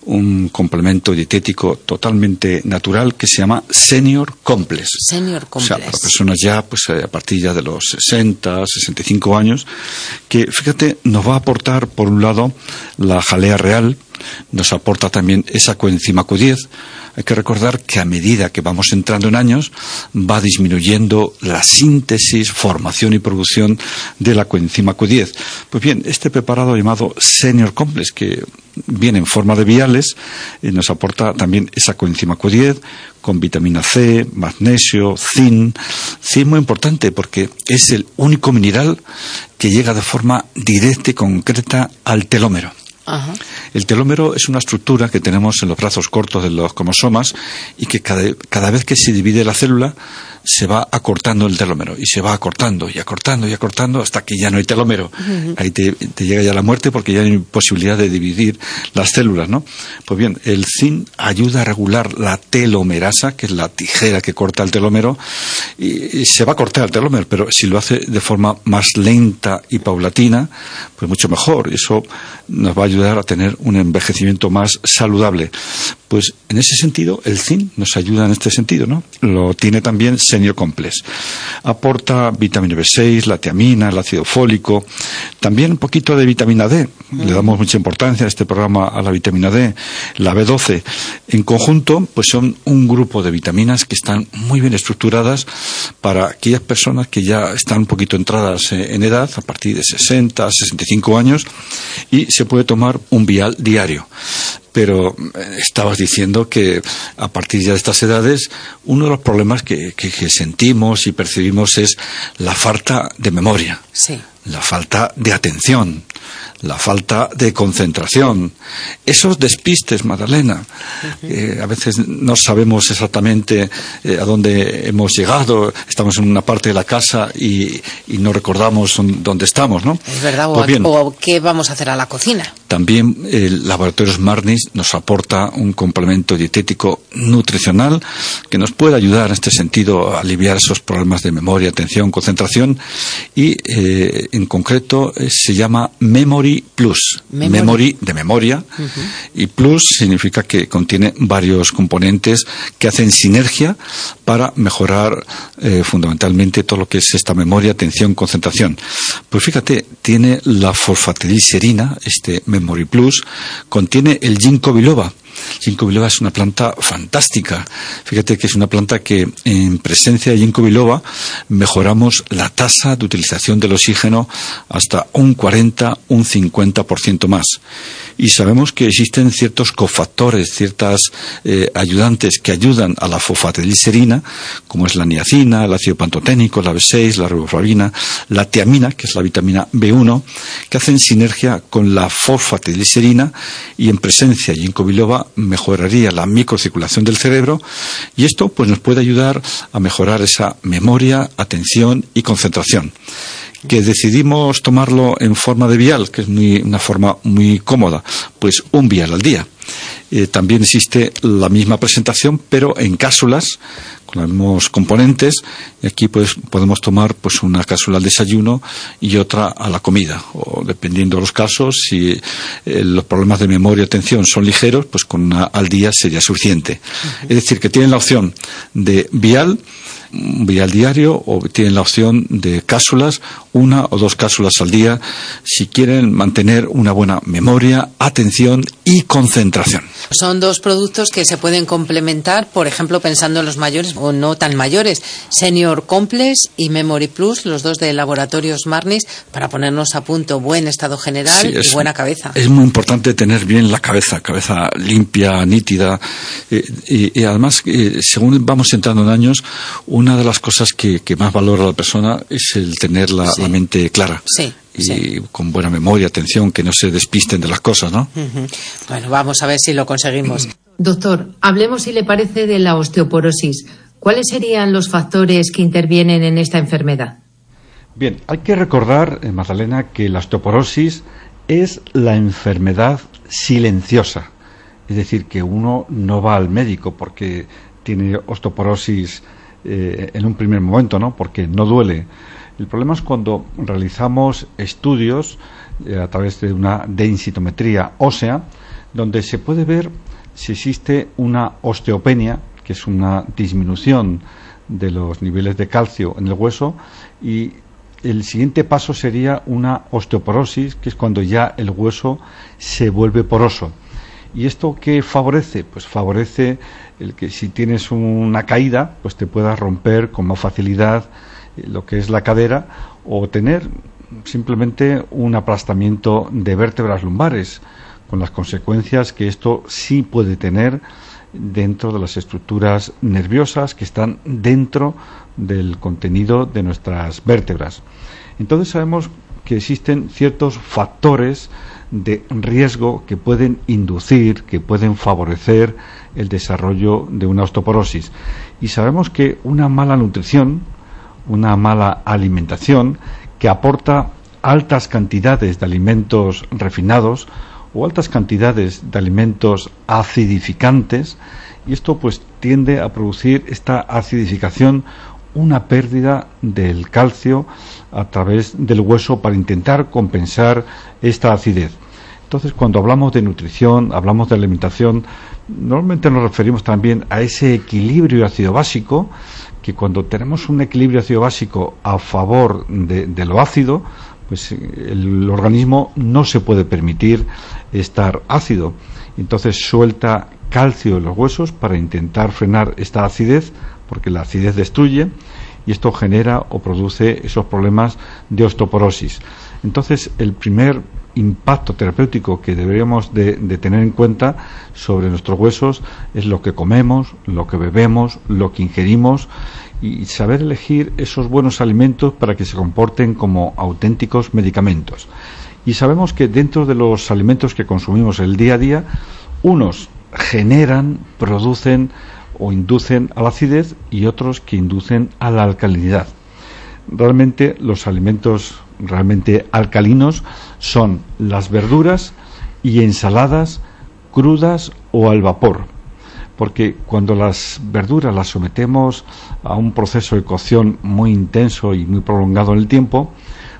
un complemento dietético totalmente natural que se llama Senior Complex. Senior Complex. O sea, para personas ya, pues a partir ya de los sesenta, sesenta y cinco años, que fíjate, nos va a aportar por un lado la jalea real, nos aporta también esa coenzima Q diez. Hay que recordar que a medida que vamos entrando en años va disminuyendo la síntesis, formación y producción de la coenzima Q diez. Pues bien, este preparado llamado Senior Complex, que viene en forma de viales, eh, nos aporta también esa coenzima Q diez con vitamina C, magnesio, zinc. Zinc muy importante porque es el único mineral que llega de forma directa y concreta al telómero. Ajá. El telómero es una estructura que tenemos en los brazos cortos de los cromosomas y que cada, cada vez que se divide la célula se va acortando el telómero y se va acortando y acortando y acortando hasta que ya no hay telómero. Uh-huh. Ahí te, te llega ya la muerte porque ya no hay posibilidad de dividir las células, ¿no? Pues bien, el zinc ayuda a regular la telomerasa, que es la tijera que corta el telómero, y, y se va a cortar el telómero, pero si lo hace de forma más lenta y paulatina, pues mucho mejor. Eso nos va a ayudar a tener un envejecimiento más saludable. Pues en ese sentido, el zinc nos ayuda en este sentido, ¿no? Lo tiene también Senior Complex. Aporta vitamina B seis, la tiamina, el ácido fólico, también un poquito de vitamina D. Mm. Le damos mucha importancia a este programa a la vitamina D, la B doce. En conjunto, pues son un grupo de vitaminas que están muy bien estructuradas para aquellas personas que ya están un poquito entradas en edad, a partir de sesenta, sesenta y cinco años, y se puede tomar un vial diario. Pero estabas diciendo que a partir ya de estas edades uno de los problemas que, que, que sentimos y percibimos es la falta de memoria, sí. La falta de atención, la falta de concentración, esos despistes, Magdalena. Uh-huh. Eh, a veces no sabemos exactamente eh, a dónde hemos llegado, estamos en una parte de la casa y, y no recordamos dónde estamos, ¿no? Es verdad, pues o, bien, o qué vamos a hacer a la cocina. También el Laboratorios Marnis nos aporta un complemento dietético nutricional que nos puede ayudar en este sentido a aliviar esos problemas de memoria, atención, concentración y eh, en concreto eh, se llama Memory Plus. Memory, Memory de memoria, uh-huh. Y Plus significa que contiene varios componentes que hacen sinergia para mejorar eh, fundamentalmente todo lo que es esta memoria, atención, concentración. Pues fíjate, tiene la fosfatidilcerina, este Memory Plus, contiene el ginkgo biloba. Ginkgo biloba es una planta fantástica. Fíjate que es una planta que en presencia de ginkgo biloba mejoramos la tasa de utilización del oxígeno hasta un cuarenta, un cincuenta por ciento más. Y sabemos que existen ciertos cofactores, ciertas eh, ayudantes que ayudan a la fosfatidilcerina, como es la niacina, el ácido pantoténico, la B seis, la riboflavina, la tiamina, que es la vitamina B uno, que hacen sinergia con la fosfatidilcerina, y en presencia de ginkgo biloba mejoraría la microcirculación del cerebro, y esto pues nos puede ayudar a mejorar esa memoria, atención y concentración. Que decidimos tomarlo en forma de vial, que es muy, una forma muy cómoda, pues un vial al día. Eh, también existe la misma presentación, pero en cápsulas, con los mismos componentes, y aquí pues podemos tomar pues una cápsula al desayuno y otra a la comida, o dependiendo de los casos, si eh, los problemas de memoria y atención son ligeros, pues con una al día sería suficiente. Uh-huh. Es decir, que tienen la opción de vial, un vial diario, o tienen la opción de cápsulas, una o dos cápsulas al día, si quieren mantener una buena memoria, atención y concentración. Son dos productos que se pueden complementar, por ejemplo, pensando en los mayores o no tan mayores, Senior Complex y Memory Plus, los dos de Laboratorios Marnis, para ponernos a punto, buen estado general, sí, es, y buena cabeza. Es muy importante tener bien la cabeza, cabeza limpia, nítida, eh, y, y además, eh, según vamos entrando en años, una de las cosas que, que más valora la persona es el tener la, sí. la mente clara. Sí. Y sí. con buena memoria, atención, que no se despisten de las cosas, ¿no? Uh-huh. Bueno, vamos a ver si lo conseguimos. Doctor, hablemos, si le parece, de la osteoporosis. ¿Cuáles serían los factores que intervienen en esta enfermedad? Bien, hay que recordar, eh, Magdalena, que la osteoporosis es la enfermedad silenciosa. Es decir, que uno no va al médico porque tiene osteoporosis eh, en un primer momento, ¿no? Porque no duele. El problema es cuando realizamos estudios eh, a través de una densitometría ósea, donde se puede ver si existe una osteopenia, que es una disminución de los niveles de calcio en el hueso, y el siguiente paso sería una osteoporosis, que es cuando ya el hueso se vuelve poroso. ¿Y esto qué favorece? Pues favorece el que si tienes una caída, pues te puedas romper con más facilidad lo que es la cadera, o tener simplemente un aplastamiento de vértebras lumbares, con las consecuencias que esto sí puede tener dentro de las estructuras nerviosas que están dentro del contenido de nuestras vértebras. Entonces sabemos que existen ciertos factores de riesgo que pueden inducir, que pueden favorecer el desarrollo de una osteoporosis. Y sabemos que una mala nutrición, una mala alimentación que aporta altas cantidades de alimentos refinados o altas cantidades de alimentos acidificantes, y esto pues tiende a producir esta acidificación, una pérdida del calcio a través del hueso para intentar compensar esta acidez. Entonces, cuando hablamos de nutrición, hablamos de alimentación, normalmente nos referimos también a ese equilibrio ácido básico, que cuando tenemos un equilibrio ácido básico a favor de, de lo ácido, pues el organismo no se puede permitir estar ácido. Entonces suelta calcio en los huesos para intentar frenar esta acidez, porque la acidez destruye, y esto genera o produce esos problemas de osteoporosis. Entonces, el primer impacto terapéutico que deberíamos de, de tener en cuenta sobre nuestros huesos es lo que comemos, lo que bebemos, lo que ingerimos, y saber elegir esos buenos alimentos para que se comporten como auténticos medicamentos. Y sabemos que dentro de los alimentos que consumimos el día a día, unos generan, producen o inducen a la acidez, y otros que inducen a la alcalinidad. Realmente los alimentos realmente alcalinos son las verduras y ensaladas crudas o al vapor, porque cuando las verduras las sometemos a un proceso de cocción muy intenso y muy prolongado en el tiempo,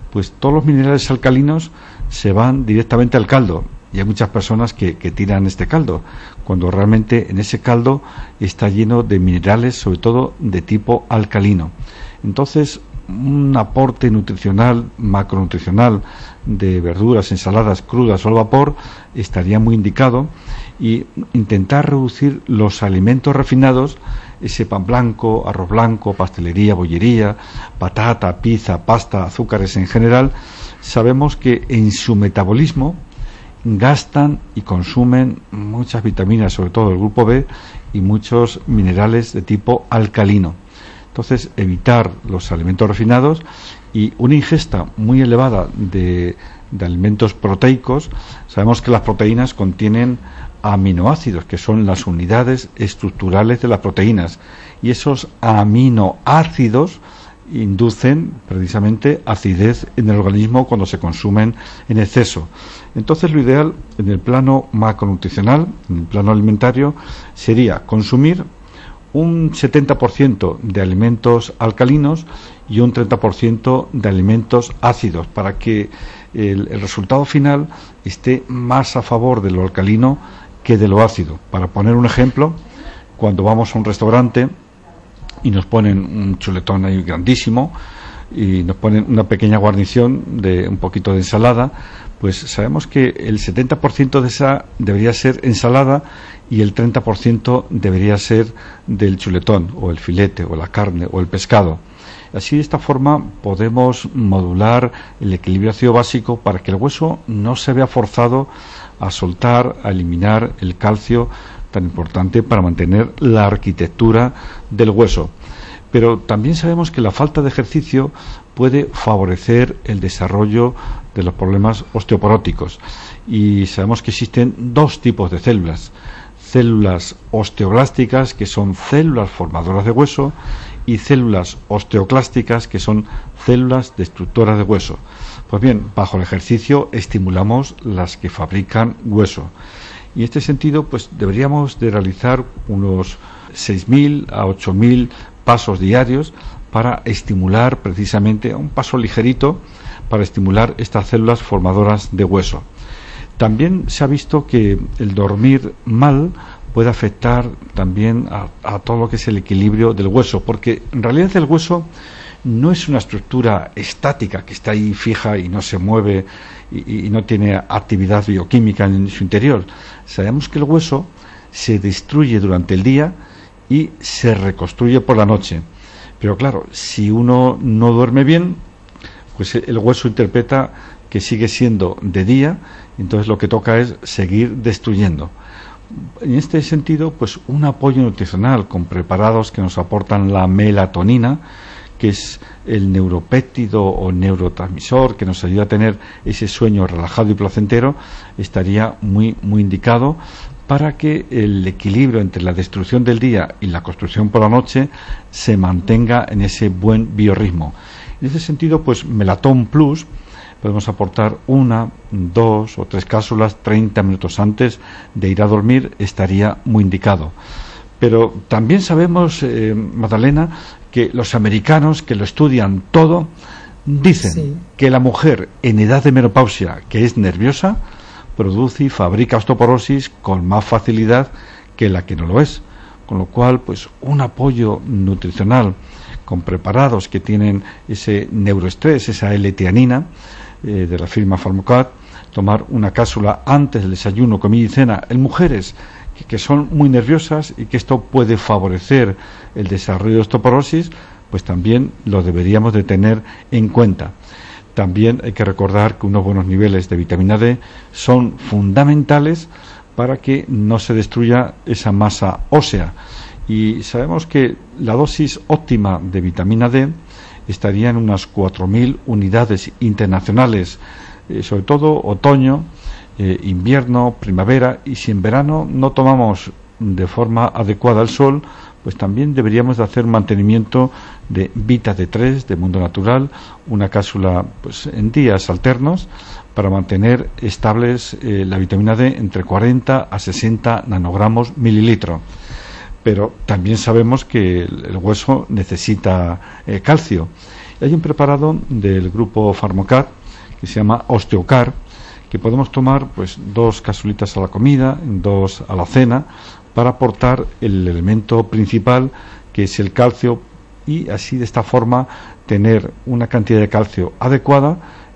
pues todos los minerales alcalinos se van directamente al caldo. Y hay muchas personas que, que tiran este caldo, cuando realmente en ese caldo está lleno de minerales, sobre todo de tipo alcalino. Entonces, un aporte nutricional, macronutricional, de verduras, ensaladas crudas o al vapor, estaría muy indicado, y intentar reducir los alimentos refinados, ese pan blanco, arroz blanco, pastelería, bollería, patata, pizza, pasta, azúcares en general. Sabemos que en su metabolismo gastan y consumen muchas vitaminas, sobre todo el grupo B, y muchos minerales de tipo alcalino. Entonces, evitar los alimentos refinados y una ingesta muy elevada de, de alimentos proteicos. Sabemos que las proteínas contienen aminoácidos, que son las unidades estructurales de las proteínas, y esos aminoácidos inducen precisamente acidez en el organismo cuando se consumen en exceso. Entonces, lo ideal en el plano macronutricional, en el plano alimentario, sería consumir un setenta por ciento de alimentos alcalinos y un treinta por ciento de alimentos ácidos, para que el, el resultado final esté más a favor de lo alcalino que de lo ácido. Para poner un ejemplo, cuando vamos a un restaurante y nos ponen un chuletón ahí grandísimo y nos ponen una pequeña guarnición de un poquito de ensalada, pues sabemos que el setenta por ciento de esa debería ser ensalada y el treinta por ciento debería ser del chuletón, o el filete, o la carne, o el pescado. Así, de esta forma, podemos modular el equilibrio ácido básico para que el hueso no se vea forzado a soltar, a eliminar el calcio tan importante para mantener la arquitectura del hueso. Pero también sabemos que la falta de ejercicio puede favorecer el desarrollo de los problemas osteoporóticos, y sabemos que existen dos tipos de células: células osteoblásticas, que son células formadoras de hueso, y células osteoclásticas, que son células destructoras de hueso. Pues bien, bajo el ejercicio estimulamos las que fabrican hueso, y en este sentido pues deberíamos de realizar unos seis mil a ocho mil pasos diarios para estimular, precisamente, un paso ligerito para estimular estas células formadoras de hueso. También se ha visto que el dormir mal puede afectar también a, a todo lo que es el equilibrio del hueso, porque en realidad el hueso no es una estructura estática que está ahí fija y no se mueve y, y no tiene actividad bioquímica en su interior. Sabemos que el hueso se destruye durante el día y se reconstruye por la noche. Pero claro, si uno no duerme bien, pues el hueso interpreta que sigue siendo de día, entonces lo que toca es seguir destruyendo. En este sentido, pues un apoyo nutricional con preparados que nos aportan la melatonina, que es el neuropéptido o neurotransmisor que nos ayuda a tener ese sueño relajado y placentero, estaría muy, muy indicado para que el equilibrio entre la destrucción del día y la construcción por la noche se mantenga en ese buen biorritmo. En ese sentido, pues Melatón Plus podemos aportar una, dos o tres cápsulas treinta minutos antes de ir a dormir, estaría muy indicado. Pero también sabemos, eh, Magdalena, que los americanos, que lo estudian todo, dicen sí. que la mujer en edad de menopausia, que es nerviosa, produce y fabrica osteoporosis con más facilidad que la que no lo es. Con lo cual, pues un apoyo nutricional con preparados que tienen ese neuroestrés, esa L-teanina, eh, de la firma Pharmacat, tomar una cápsula antes del desayuno, comida y cena en mujeres que, que son muy nerviosas y que esto puede favorecer el desarrollo de osteoporosis, pues también lo deberíamos de tener en cuenta. También hay que recordar que unos buenos niveles de vitamina D son fundamentales para que no se destruya esa masa ósea. Y sabemos que la dosis óptima de vitamina D estaría en unas cuatro mil unidades internacionales, eh, sobre todo otoño, eh, invierno, primavera, y si en verano no tomamos de forma adecuada el sol, pues también deberíamos de hacer mantenimiento de Vita D tres, de Mundo Natural, una cápsula pues en días alternos, para mantener estables eh, la vitamina D entre cuarenta a sesenta nanogramos mililitro. pero también sabemos que el, el hueso necesita eh, calcio. Hay un preparado del grupo Pharmocar que se llama Osteocar, que podemos tomar pues dos capsulitas a la comida, dos a la cena, para aportar el elemento principal, que es el calcio, y así de esta forma tener una cantidad de calcio adecuada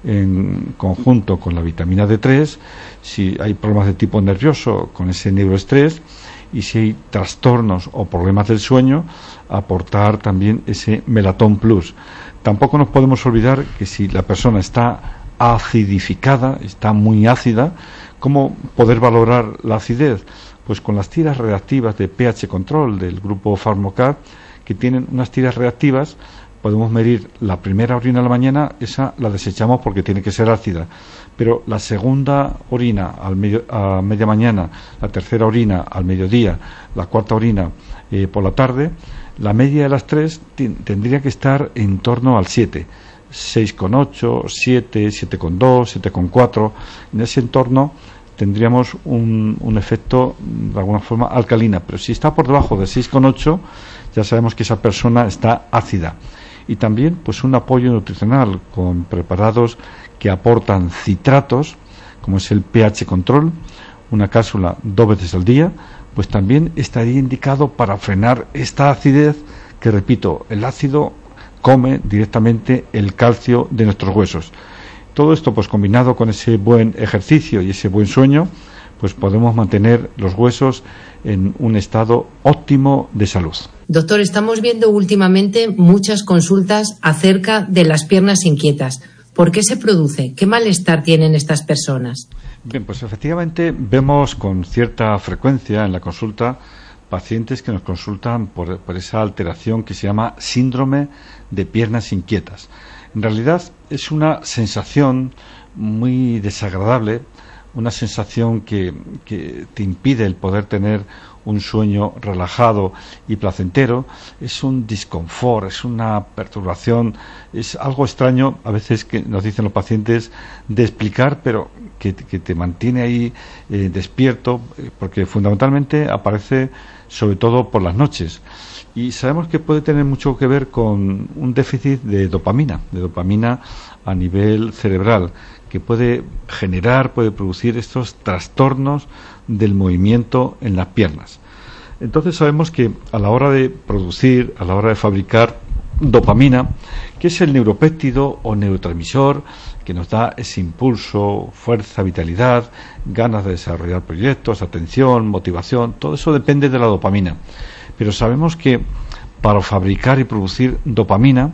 en conjunto con la vitamina D tres, si hay problemas de tipo nervioso, con ese neuroestrés, y si hay trastornos o problemas del sueño, aportar también ese Melatón Plus. Tampoco nos podemos olvidar que si la persona está acidificada, está muy ácida, ¿cómo poder valorar la acidez? Pues con las tiras reactivas de pH Control del grupo Pharmocar, que tienen unas tiras reactivas, podemos medir la primera orina a la mañana, esa la desechamos porque tiene que ser ácida, pero la segunda orina al medio, a media mañana, la tercera orina al mediodía, la cuarta orina eh, por la tarde, la media de las tres t- tendría que estar en torno al siete, seis coma ocho, siete, siete coma dos, siete coma cuatro. En ese entorno tendríamos un, un efecto de alguna forma alcalina, pero si está por debajo de seis coma ocho, ya sabemos que esa persona está ácida. Y también pues un apoyo nutricional con preparados que aportan citratos, como es el pH Control, una cápsula dos veces al día, pues también estaría indicado para frenar esta acidez, que repito, el ácido come directamente el calcio de nuestros huesos. Todo esto pues combinado con ese buen ejercicio y ese buen sueño, pues podemos mantener los huesos en un estado óptimo de salud. Doctor, estamos viendo últimamente muchas consultas acerca de las piernas inquietas. ¿Por qué se produce? ¿Qué malestar tienen estas personas? Bien, pues efectivamente vemos con cierta frecuencia en la consulta pacientes que nos consultan por, por esa alteración que se llama síndrome de piernas inquietas. En realidad es una sensación muy desagradable, una sensación que, que te impide el poder tener un sueño relajado y placentero. Es un disconfort, es una perturbación, es algo extraño a veces que nos dicen los pacientes de explicar, pero que, que te mantiene ahí eh, despierto, porque fundamentalmente aparece sobre todo por las noches. Y sabemos que puede tener mucho que ver con un déficit de dopamina, de dopamina a nivel cerebral, que puede generar, puede producir estos trastornos del movimiento en las piernas. Entonces sabemos que a la hora de producir, a la hora de fabricar dopamina, que es el neuropéptido o neurotransmisor que nos da ese impulso, fuerza, vitalidad, ganas de desarrollar proyectos, atención, motivación, todo eso depende de la dopamina. Pero sabemos que para fabricar y producir dopamina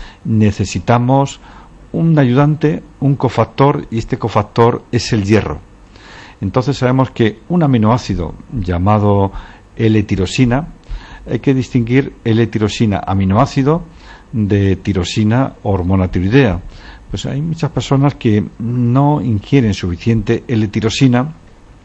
necesitamos un ayudante, un cofactor, y este cofactor es el hierro. Entonces sabemos que un aminoácido llamado L-tirosina, hay que distinguir L-tirosina aminoácido de tirosina hormona tiroidea. Pues hay muchas personas que no ingieren suficiente L-tirosina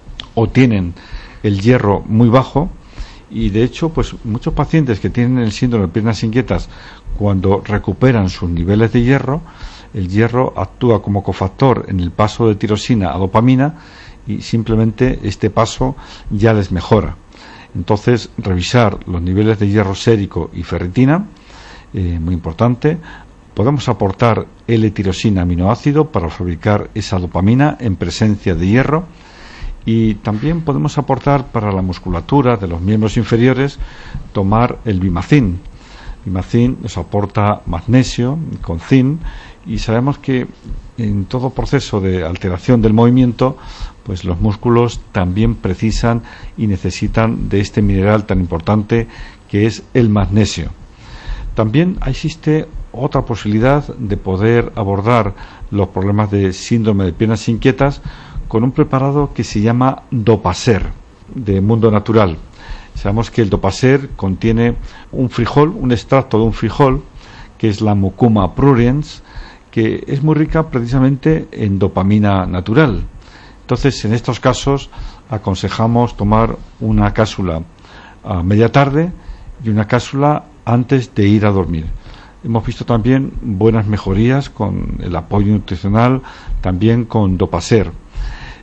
o tienen el hierro muy bajo, y de hecho pues muchos pacientes que tienen el síndrome de piernas inquietas, cuando recuperan sus niveles de hierro, el hierro actúa como cofactor en el paso de tirosina a dopamina, y simplemente este paso ya les mejora. Entonces, revisar los niveles de hierro sérico y ferritina, eh, muy importante. Podemos aportar L-tirosina aminoácido para fabricar esa dopamina en presencia de hierro, y también podemos aportar para la musculatura de los miembros inferiores, tomar el Bimacin. Bimacin nos aporta magnesio con zinc, y sabemos que en todo proceso de alteración del movimiento, pues los músculos también precisan y necesitan de este mineral tan importante que es el magnesio. También existe otra posibilidad de poder abordar los problemas de síndrome de piernas inquietas con un preparado que se llama Dopaser, de Mundo Natural. Sabemos que el Dopaser contiene un frijol, un extracto de un frijol, que es la Mucuma pruriens, que es muy rica precisamente en dopamina natural. Entonces, en estos casos, aconsejamos tomar una cápsula a media tarde y una cápsula antes de ir a dormir. Hemos visto también buenas mejorías con el apoyo nutricional, también con Dopaser.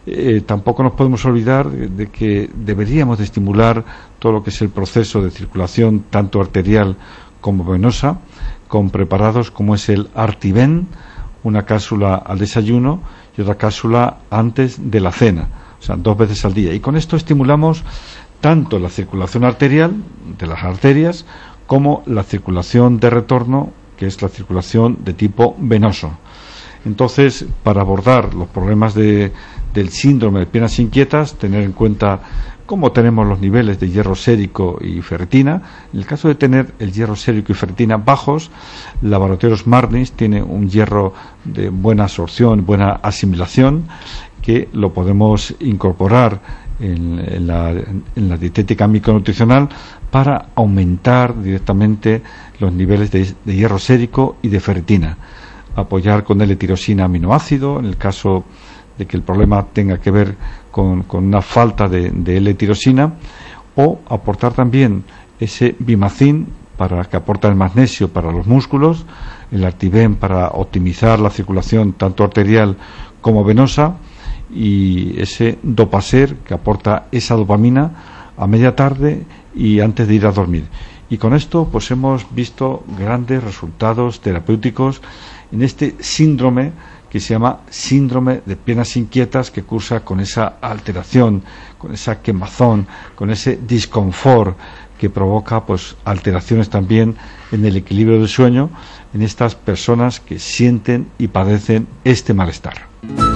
Eh, tampoco nos podemos olvidar de, de que deberíamos de estimular todo lo que es el proceso de circulación tanto arterial como venosa con preparados como es el Artiven, una cápsula al desayuno y otra cápsula antes de la cena, o sea, dos veces al día. Y con esto estimulamos tanto la circulación arterial de las arterias como la circulación de retorno, que es la circulación de tipo venoso. Entonces, para abordar los problemas de, del síndrome de piernas inquietas, tener en cuenta cómo tenemos los niveles de hierro sérico y ferritina. En el caso de tener el hierro sérico y ferritina bajos, Laboratorios Marnis tiene un hierro de buena absorción, buena asimilación, que lo podemos incorporar en, en, la, en la dietética micronutricional para aumentar directamente los niveles de, de hierro sérico y de ferritina. Apoyar con L-tirosina aminoácido en el caso de que el problema tenga que ver con, con una falta de, de L-tirosina, o aportar también ese Bimacin para que aporta el magnesio para los músculos, el Artiven para optimizar la circulación tanto arterial como venosa, y ese Dopaser que aporta esa dopamina a media tarde y antes de ir a dormir. Y con esto pues hemos visto grandes resultados terapéuticos en este síndrome que se llama síndrome de piernas inquietas, que cursa con esa alteración, con esa quemazón, con ese disconfort que provoca pues alteraciones también en el equilibrio del sueño en estas personas que sienten y padecen este malestar.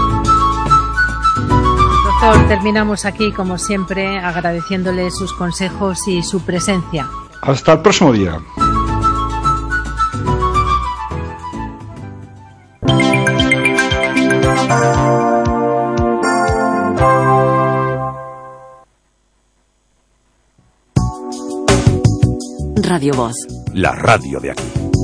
Doctor, terminamos aquí como siempre agradeciéndole sus consejos y su presencia. Hasta el próximo día. Radio Voz. La radio de aquí.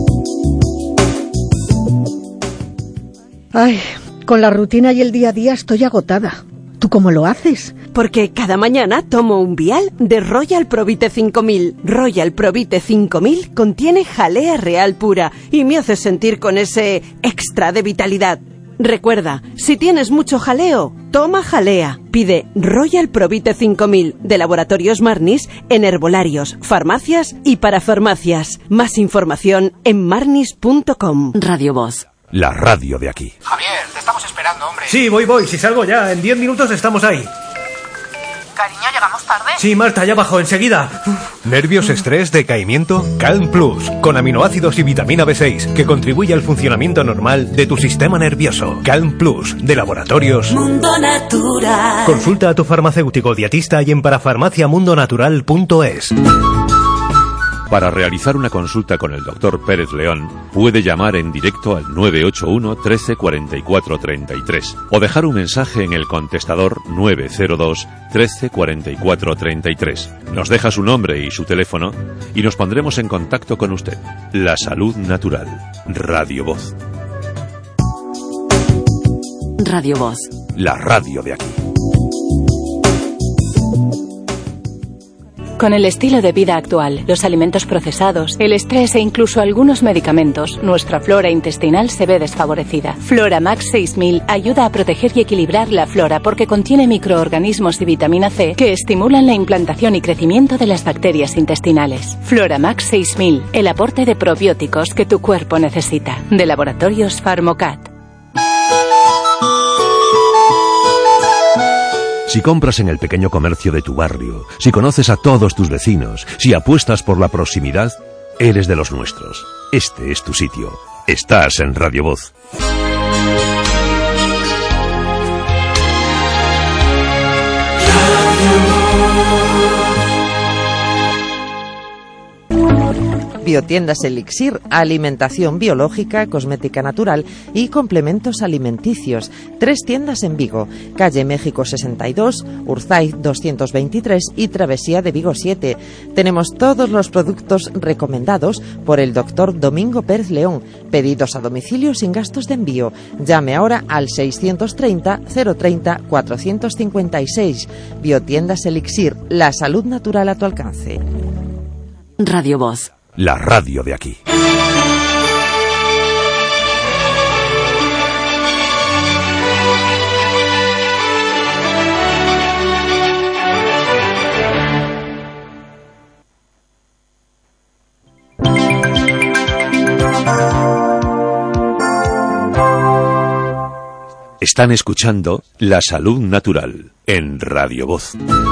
Ay, con la rutina y el día a día estoy agotada. ¿Tú cómo lo haces? Porque cada mañana tomo un vial de Royal Provite cinco mil. Royal Provite cinco mil contiene jalea real pura y me hace sentir con ese extra de vitalidad. Recuerda, si tienes mucho jaleo, toma jalea. Pide Royal Provite cinco mil de Laboratorios Marnis en herbolarios, farmacias y parafarmacias. Más información en marnis punto com. Radio Voz. La radio de aquí. Javier, te estamos esperando, hombre. Sí, voy, voy. Si salgo ya, en diez minutos estamos ahí. Cariño, ¿llegamos tarde? Sí, Marta, ya bajo, enseguida. ¿Nervios, estrés, decaimiento? Calm Plus, con aminoácidos y vitamina B seis, que contribuye al funcionamiento normal de tu sistema nervioso. Calm Plus, de Laboratorios Mundo Natural. Consulta a tu farmacéutico dietista y en parafarmacia mundo natural punto es. Para realizar una consulta con el doctor Pérez León, puede llamar en directo al nueve ocho uno, trece, cuarenta y cuatro, treinta y tres o dejar un mensaje en el contestador nueve cero dos, trece, cuarenta y cuatro, treinta y tres. Nos deja su nombre y su teléfono y nos pondremos en contacto con usted. La salud natural. Radio Voz. Radio Voz. La radio de aquí. Con el estilo de vida actual, los alimentos procesados, el estrés e incluso algunos medicamentos, nuestra flora intestinal se ve desfavorecida. Floramax seis mil ayuda a proteger y equilibrar la flora porque contiene microorganismos y vitamina C que estimulan la implantación y crecimiento de las bacterias intestinales. Floramax seis mil, el aporte de probióticos que tu cuerpo necesita. De Laboratorios Pharmocat. Si compras en el pequeño comercio de tu barrio, si conoces a todos tus vecinos, si apuestas por la proximidad, eres de los nuestros. Este es tu sitio. Estás en Radio Voz. Biotiendas Elixir, alimentación biológica, cosmética natural y complementos alimenticios. Tres tiendas en Vigo, calle México sesenta y dos, Urzaiz doscientos veintitrés y Travesía de Vigo siete. Tenemos todos los productos recomendados por el doctor Domingo Pérez León. Pedidos a domicilio sin gastos de envío. Llame ahora al seiscientos treinta, cero treinta, cuatrocientos cincuenta y seis. Biotiendas Elixir, la salud natural a tu alcance. Radio Voz. La radio de aquí. Están escuchando La Salud Natural en Radio Voz.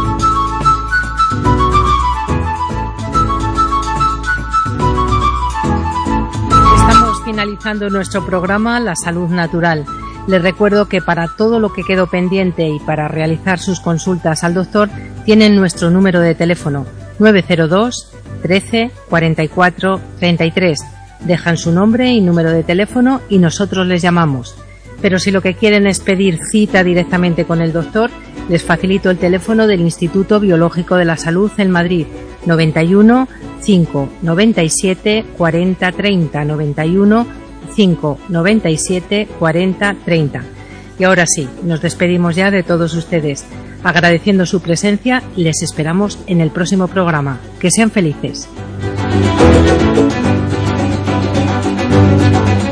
Estamos finalizando nuestro programa La Salud Natural. Les recuerdo que para todo lo que quedó pendiente y para realizar sus consultas al doctor tienen nuestro número de teléfono nueve cero dos, trece, cuarenta y cuatro, treinta y tres. Dejan su nombre y número de teléfono y nosotros les llamamos. Pero si lo que quieren es pedir cita directamente con el doctor, les facilito el teléfono del Instituto Biológico de la Salud en Madrid, noventa y uno, cinco, noventa y siete, cuarenta, treinta, noventa y uno, cinco, noventa y siete, cuarenta, treinta. Y ahora sí, nos despedimos ya de todos ustedes. Agradeciendo su presencia, les esperamos en el próximo programa. Que sean felices.